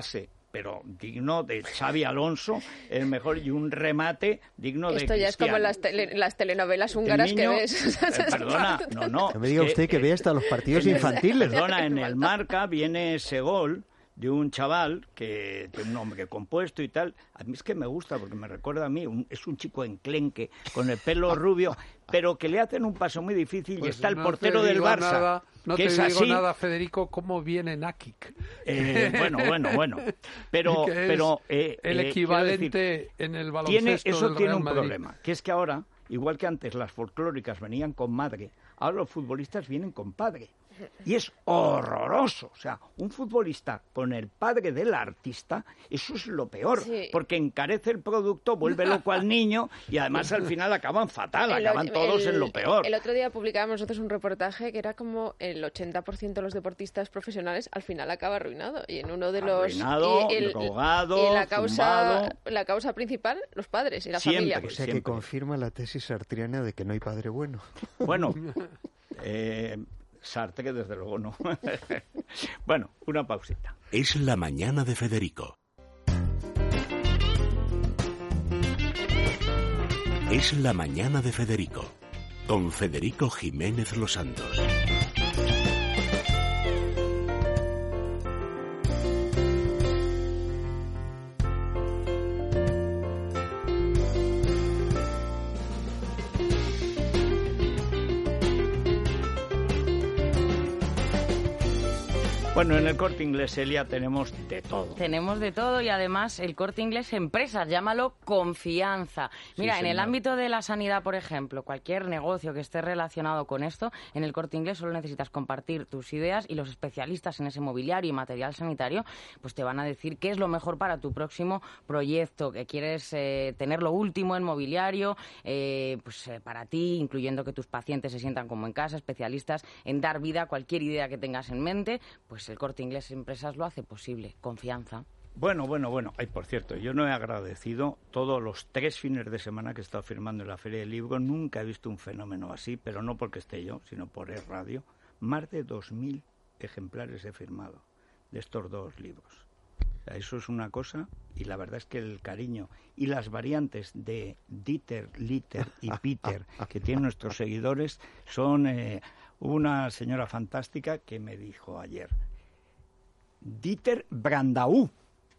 pero digno de Xavi Alonso, el mejor, y un remate digno Esto de ya Cristiano. es como las, tele, las telenovelas húngaras niño, que ves. Eh, perdona, no, no. No me diga usted que, que ve hasta los partidos infantiles. Perdona, en el Marca viene ese gol de un chaval, que de un hombre compuesto y tal. A mí es que me gusta porque me recuerda a mí, un, es un chico enclenque, con el pelo rubio, pero que le hacen un paso muy difícil pues y está no el portero del Barça, nada, no que te es digo así. nada, Federico, cómo viene Nakic. Eh, bueno, bueno, bueno. Pero, que es pero eh, el eh, equivalente decir, en el baloncesto tiene, eso del tiene Real un Madrid. problema, que es que ahora, igual que antes las folclóricas venían con madre, ahora los futbolistas vienen con padre. Y es horroroso. O sea, un futbolista con el padre del artista, eso es lo peor. Sí. Porque encarece el producto, vuelve loco al niño y además al final acaban fatal, el, acaban todos el, en lo peor. El otro día publicábamos nosotros un reportaje que era como el ochenta por ciento de los deportistas profesionales al final acaba arruinado. Y en uno de los... Arruinado, y el, drogado, y la causa, zumbado. la causa principal, los padres y la siempre, familia. O sea siempre. que confirma la tesis sartriana de que no hay padre bueno. Bueno, eh... Sartre, desde luego, no. Bueno, una pausita. Es la mañana de Federico. Es la mañana de Federico. Con Federico Jiménez Los Santos. Bueno, en el Corte Inglés, Elia, tenemos de todo. Tenemos de todo y además el Corte Inglés Empresas, llámalo confianza. Mira, sí, en el ámbito de la sanidad, por ejemplo, cualquier negocio que esté relacionado con esto, en el Corte Inglés solo necesitas compartir tus ideas y los especialistas en ese mobiliario y material sanitario pues te van a decir qué es lo mejor para tu próximo proyecto, que quieres eh, tener lo último en mobiliario, eh, pues eh, para ti, incluyendo que tus pacientes se sientan como en casa, especialistas en dar vida a cualquier idea que tengas en mente, pues el Corte Inglés Empresas lo hace posible. Confianza. Bueno, bueno, bueno. Ay, por cierto, yo no he agradecido todos los tres fines de semana que he estado firmando en la Feria del Libro. Nunca he visto un fenómeno así, pero no porque esté yo, sino por el radio. Más de dos mil ejemplares he firmado de estos dos libros. O sea, eso es una cosa, y la verdad es que el cariño y las variantes de Dieter, Liter y Peter que tienen nuestros seguidores son... Eh, una señora fantástica que me dijo ayer, Dieter Brandau,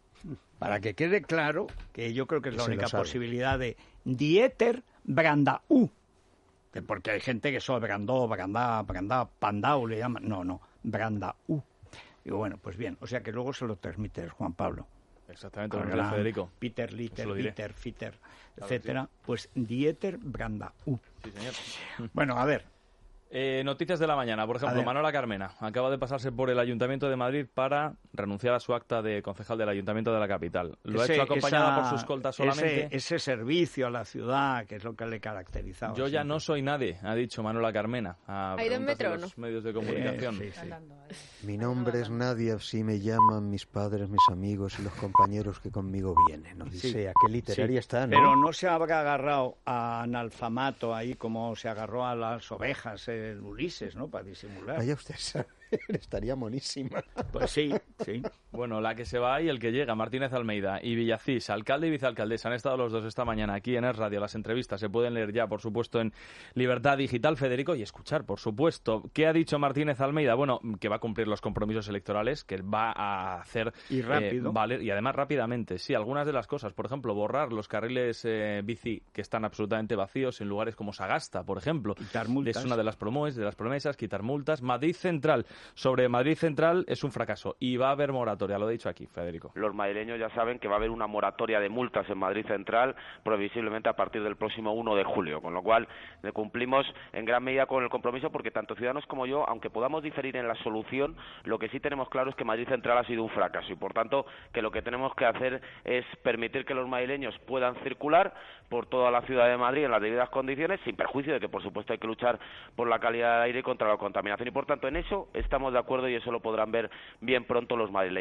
para que quede claro que yo creo que es la única posibilidad de Dieter Brandau, porque hay gente que eso Brandó, Brandá, Brandá, Pandau le llaman, no, no, Brandau. Digo, bueno, pues bien, o sea que luego se lo transmite Juan Pablo. Exactamente, lo que Federico. Peter, Liter, Peter, Fitter, etcétera, sí. Pues Dieter Brandau. Sí, señor. Bueno, a ver. Eh, noticias de la mañana, por ejemplo, Manuela Carmena acaba de pasarse por el Ayuntamiento de Madrid para renunciar a su acta de concejal del Ayuntamiento de la capital. Lo ese, ha hecho acompañada esa, por su escolta solamente. Ese, ese servicio a la ciudad, que es lo que le caracterizaba. Yo ya siempre. No soy nadie, ha dicho Manuela Carmena. A ¿Ha ido en metro, los no? medios de comunicación. Eh, sí, sí. Mi nombre es Nadia, así me llaman mis padres, mis amigos y los compañeros que conmigo vienen. ¿No? Sí. Dice, ¿a qué literaria sí. está? ¿No? Pero no se habrá agarrado a analfamato ahí como se agarró a las ovejas el Ulises, ¿no? Para disimular. Vaya usted, estaría monísima. Pues sí, sí. Bueno, la que se va y el que llega, Martínez Almeida y Villacís, alcalde y vicealcaldesa, han estado los dos esta mañana aquí en Es Radio. Las entrevistas se pueden leer ya, por supuesto, en Libertad Digital, Federico, y escuchar, por supuesto. ¿Qué ha dicho Martínez Almeida? Bueno, que va a cumplir los compromisos electorales, que va a hacer... Y rápido. Eh, valer, y además rápidamente, sí, algunas de las cosas. Por ejemplo, borrar los carriles eh, bici que están absolutamente vacíos en lugares como Sagasta, por ejemplo. Quitar multas. Es una de las promesas, de las promesas, quitar multas. Madrid Central. Sobre Madrid Central es un fracaso y va a haber moratoria, lo he dicho aquí, Federico. Los madrileños ya saben que va a haber una moratoria de multas en Madrid Central, previsiblemente a partir del próximo uno de julio, con lo cual cumplimos en gran medida con el compromiso, porque tanto Ciudadanos como yo, aunque podamos diferir en la solución, lo que sí tenemos claro es que Madrid Central ha sido un fracaso y, por tanto, que lo que tenemos que hacer es permitir que los madrileños puedan circular por toda la ciudad de Madrid en las debidas condiciones, sin perjuicio de que, por supuesto, hay que luchar por la calidad del aire y contra la contaminación, y, por tanto, en eso estamos de acuerdo y eso lo podrán ver bien pronto los madrileños.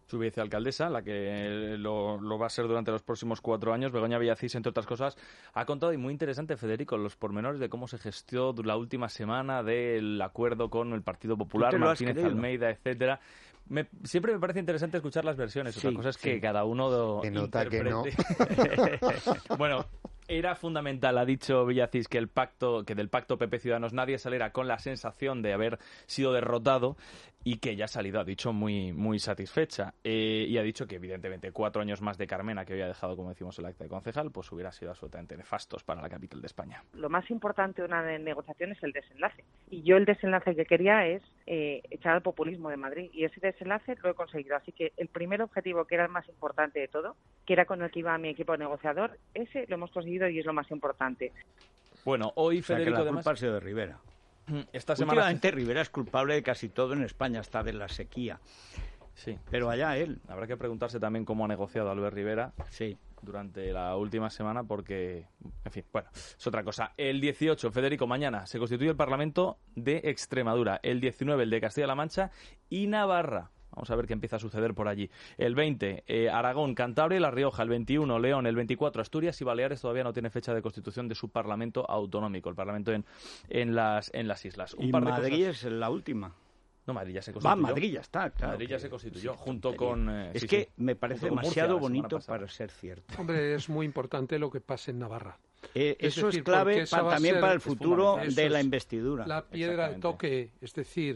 su vicealcaldesa, la que lo, lo va a ser durante los próximos cuatro años. Begoña Villacís, entre otras cosas, ha contado, y muy interesante, Federico, los pormenores de cómo se gestió la última semana del acuerdo con el Partido Popular, Martínez Almeida, etcétera. Me, siempre me parece interesante escuchar las versiones. Sí, Otra cosa es sí. que cada uno Se nota que no. Bueno, era fundamental, ha dicho Villacís, que el pacto, que del pacto P P Ciudadanos nadie saliera con la sensación de haber sido derrotado, y que ya ha salido, ha dicho, muy muy satisfecha. Eh, y ha dicho que, evidentemente, cuatro años más de Carmena, que había dejado, como decimos, el acta de concejal, pues hubiera sido absolutamente nefastos para la capital de España. Lo más importante de una negociación es el desenlace. Y yo el desenlace que quería es eh, echar al populismo de Madrid. Y ese desenlace lo he conseguido. Así que el primer objetivo, que era el más importante de todo, que era con el que iba mi equipo negociador, ese lo hemos conseguido y es lo más importante. Bueno, hoy, o sea, Federico, que la además... culpa ha sido de Rivera. Esta semana... Últimamente Rivera es culpable de casi todo en España, hasta de la sequía. Sí. Pero allá él. Habrá que preguntarse también cómo ha negociado Albert Rivera sí. durante la última semana, porque, en fin, bueno, es otra cosa. El dieciocho, Federico, mañana se constituye el Parlamento de Extremadura. El diecinueve, el de Castilla-La Mancha y Navarra. Vamos a ver qué empieza a suceder por allí. El veinte, eh, Aragón, Cantabria y La Rioja. El veintiuno, León. El veinticuatro, Asturias, y Baleares todavía no tiene fecha de constitución de su Parlamento autonómico, el Parlamento en, en, las, en las islas. Un y par de Madrid cosas... es la última. No, Madrid ya se constituyó. Va, Madrid ya está, claro. Madrid ya se constituyó, sí, junto con... Eh, es sí, que sí, me parece demasiado Murcia, bonito para ser cierto. Hombre, es muy importante lo que pase en Navarra. Eh, es eso decir, es clave esa para, también ser, para el futuro de la es investidura. La piedra de toque, es decir...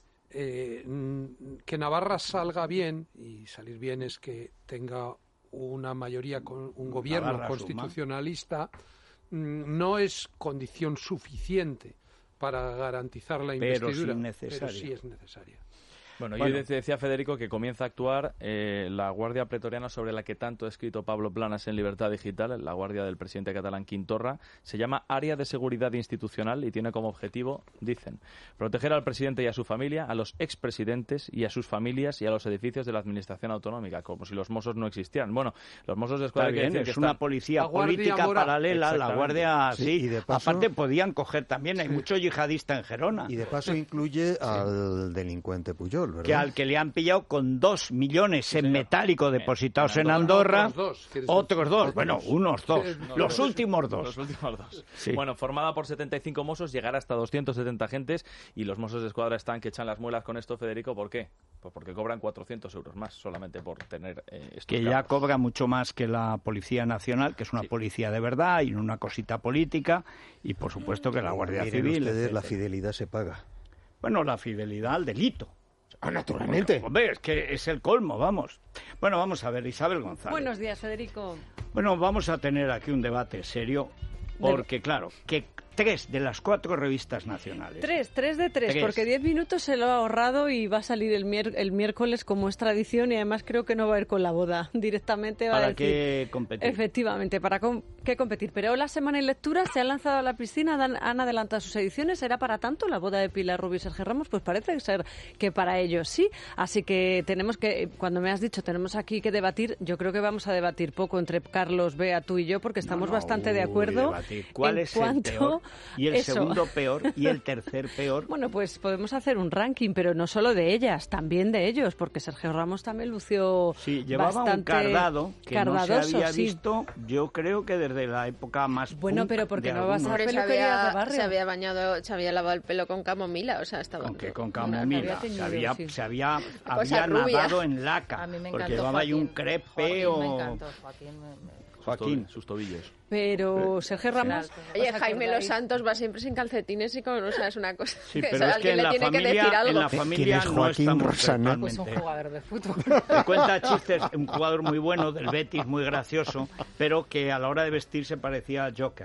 Eh, que Navarra salga bien, y salir bien es que tenga una mayoría, con un gobierno Navarra constitucionalista, suma. No es condición suficiente para garantizar la investidura, pero sí, pero sí es necesaria. Bueno, bueno. yo decía, Federico, que comienza a actuar eh, la Guardia Pretoriana sobre la que tanto ha escrito Pablo Planas en Libertad Digital, la Guardia del presidente catalán Quim Torra. Se llama Área de Seguridad Institucional y tiene como objetivo, dicen, proteger al presidente y a su familia, a los expresidentes y a sus familias y a los edificios de la Administración Autonómica, como si los Mossos no existieran. Bueno, los Mossos de Escuadra... Bien, que es que una están... política política paralela, la Guardia... Sí, sí y de paso, aparte podían coger también, hay sí. mucho yihadista en Gerona. Y de paso incluye al sí. delincuente Puyol, ¿verdad? Que al que le han pillado con dos millones en metálico depositados en Andorra, otros dos, otros dos, bueno, unos dos, no, los no, últimos dos. Los últimos dos. Sí. Bueno, formada por setenta y cinco Mossos, llegará hasta doscientos setenta agentes, y los Mossos de Escuadra están que echan las muelas con esto, Federico, ¿por qué? Pues porque cobran cuatrocientos euros más solamente por tener eh, estos Que cargos. ya cobra mucho más que la Policía Nacional, que es una sí. policía de verdad y no una cosita política, y por supuesto que la Guardia Miren Civil... ustedes, etcétera. La fidelidad se paga. Bueno, la fidelidad al delito. Ah, naturalmente. Hombre, es que es el colmo, vamos. Bueno, vamos a ver, Isabel González. Buenos días, Federico. Bueno, vamos a tener aquí un debate serio, porque, claro, que tres de las cuatro revistas nacionales. Tres, tres de tres, tres. porque diez minutos se lo ha ahorrado y va a salir el, mier el miércoles como es tradición, y además creo que no va a ir con la boda. Directamente va ¿Para a decir... qué competir? Efectivamente, ¿para com qué competir? Pero la semana en lectura se han lanzado a la piscina, dan, han adelantado sus ediciones. ¿Era para tanto la boda de Pilar Rubio y Sergio Ramos? Pues parece ser que para ellos sí. Así que tenemos que, cuando me has dicho tenemos aquí que debatir, yo creo que vamos a debatir poco entre Carlos, Bea, tú y yo, porque estamos no, no, bastante uy, de acuerdo. Debatir. ¿Cuál en es cuanto... el peor? Y el Eso. segundo peor y el tercer peor. Bueno, pues podemos hacer un ranking, pero no solo de ellas, también de ellos, porque Sergio Ramos también lució sí, llevaba bastante un cardado que cardadoso, no se había sí. visto, yo creo que desde la época más bueno, punk pero porque de no vas a Hombre, se peluquerías había, de barrio. se había bañado, se había lavado el pelo con camomila, o sea, estaba... ¿Con qué? Con camomila. Tenido, se había, sí. se había, Cosa había rubia. nadado en laca, A mí me porque encantó llevaba ahí un Joaquín. crepe Joaquín o... me encantó, Joaquín me- me- Joaquín. Sus tobillos. Pero Sergio Ramos... Oye, ¿os Jaime acordáis? Los Santos va siempre sin calcetines y con, o sea, es una cosa... Sí, que, pero o sea, es que alguien en le la tiene que decir familia, algo. en la ¿Quién familia es no Joaquín estamos Rosana? Pues un totalmente... jugador de fútbol. Te cuenta chistes, un jugador muy bueno del Betis, muy gracioso, pero que a la hora de vestirse parecía Joker.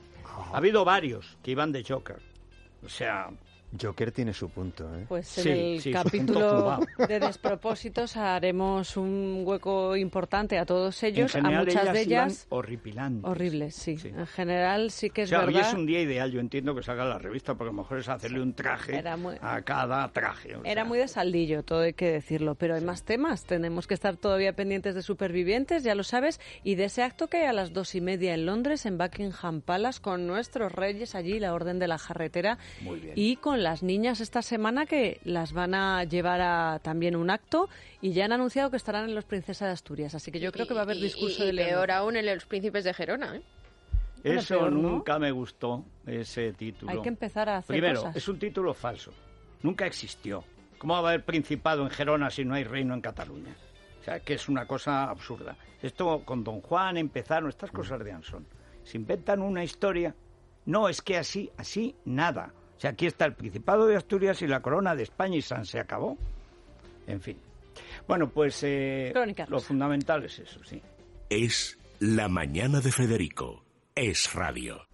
Ha habido varios que iban de Joker. O sea... Joker tiene su punto, ¿eh? Pues en Sí, el sí, su punto capítulo fumado. de despropósitos haremos un hueco importante a todos ellos, en a general, muchas de iban ellas horripilantes. horribles, sí. Sí. En general sí que es O sea, hoy verdad. es un día ideal, yo entiendo que salga la revista, porque a lo mejor es hacerle un traje Era muy- a cada traje. o Era sea. muy de saldillo, todo hay que decirlo, pero hay más temas. Tenemos que estar todavía pendientes de Supervivientes, ya lo sabes, y de ese acto que hay a las dos y media en Londres, en Buckingham Palace, con nuestros reyes allí, la Orden de la Jarretera, Muy bien. y con las niñas esta semana que las van a llevar a también un acto y ya han anunciado que estarán en los Princesa de Asturias, así que yo creo que va a haber discurso y, y, de y peor aún en los Príncipes de Gerona, ¿eh? Eso peor, ¿no? nunca me gustó, ese título. Hay que empezar a hacer Primero, cosas. es un título falso. Nunca existió. ¿Cómo va a haber principado en Gerona si no hay reino en Cataluña? O sea, que es una cosa absurda. Esto con Don Juan empezaron, estas cosas de Ansón. Se inventan una historia. No, es que así, así, nada. O sea, aquí está el Principado de Asturias y la corona de España y San se acabó. En fin. Bueno, pues eh, lo fundamental es eso, sí. Es La Mañana de Federico. Es radio.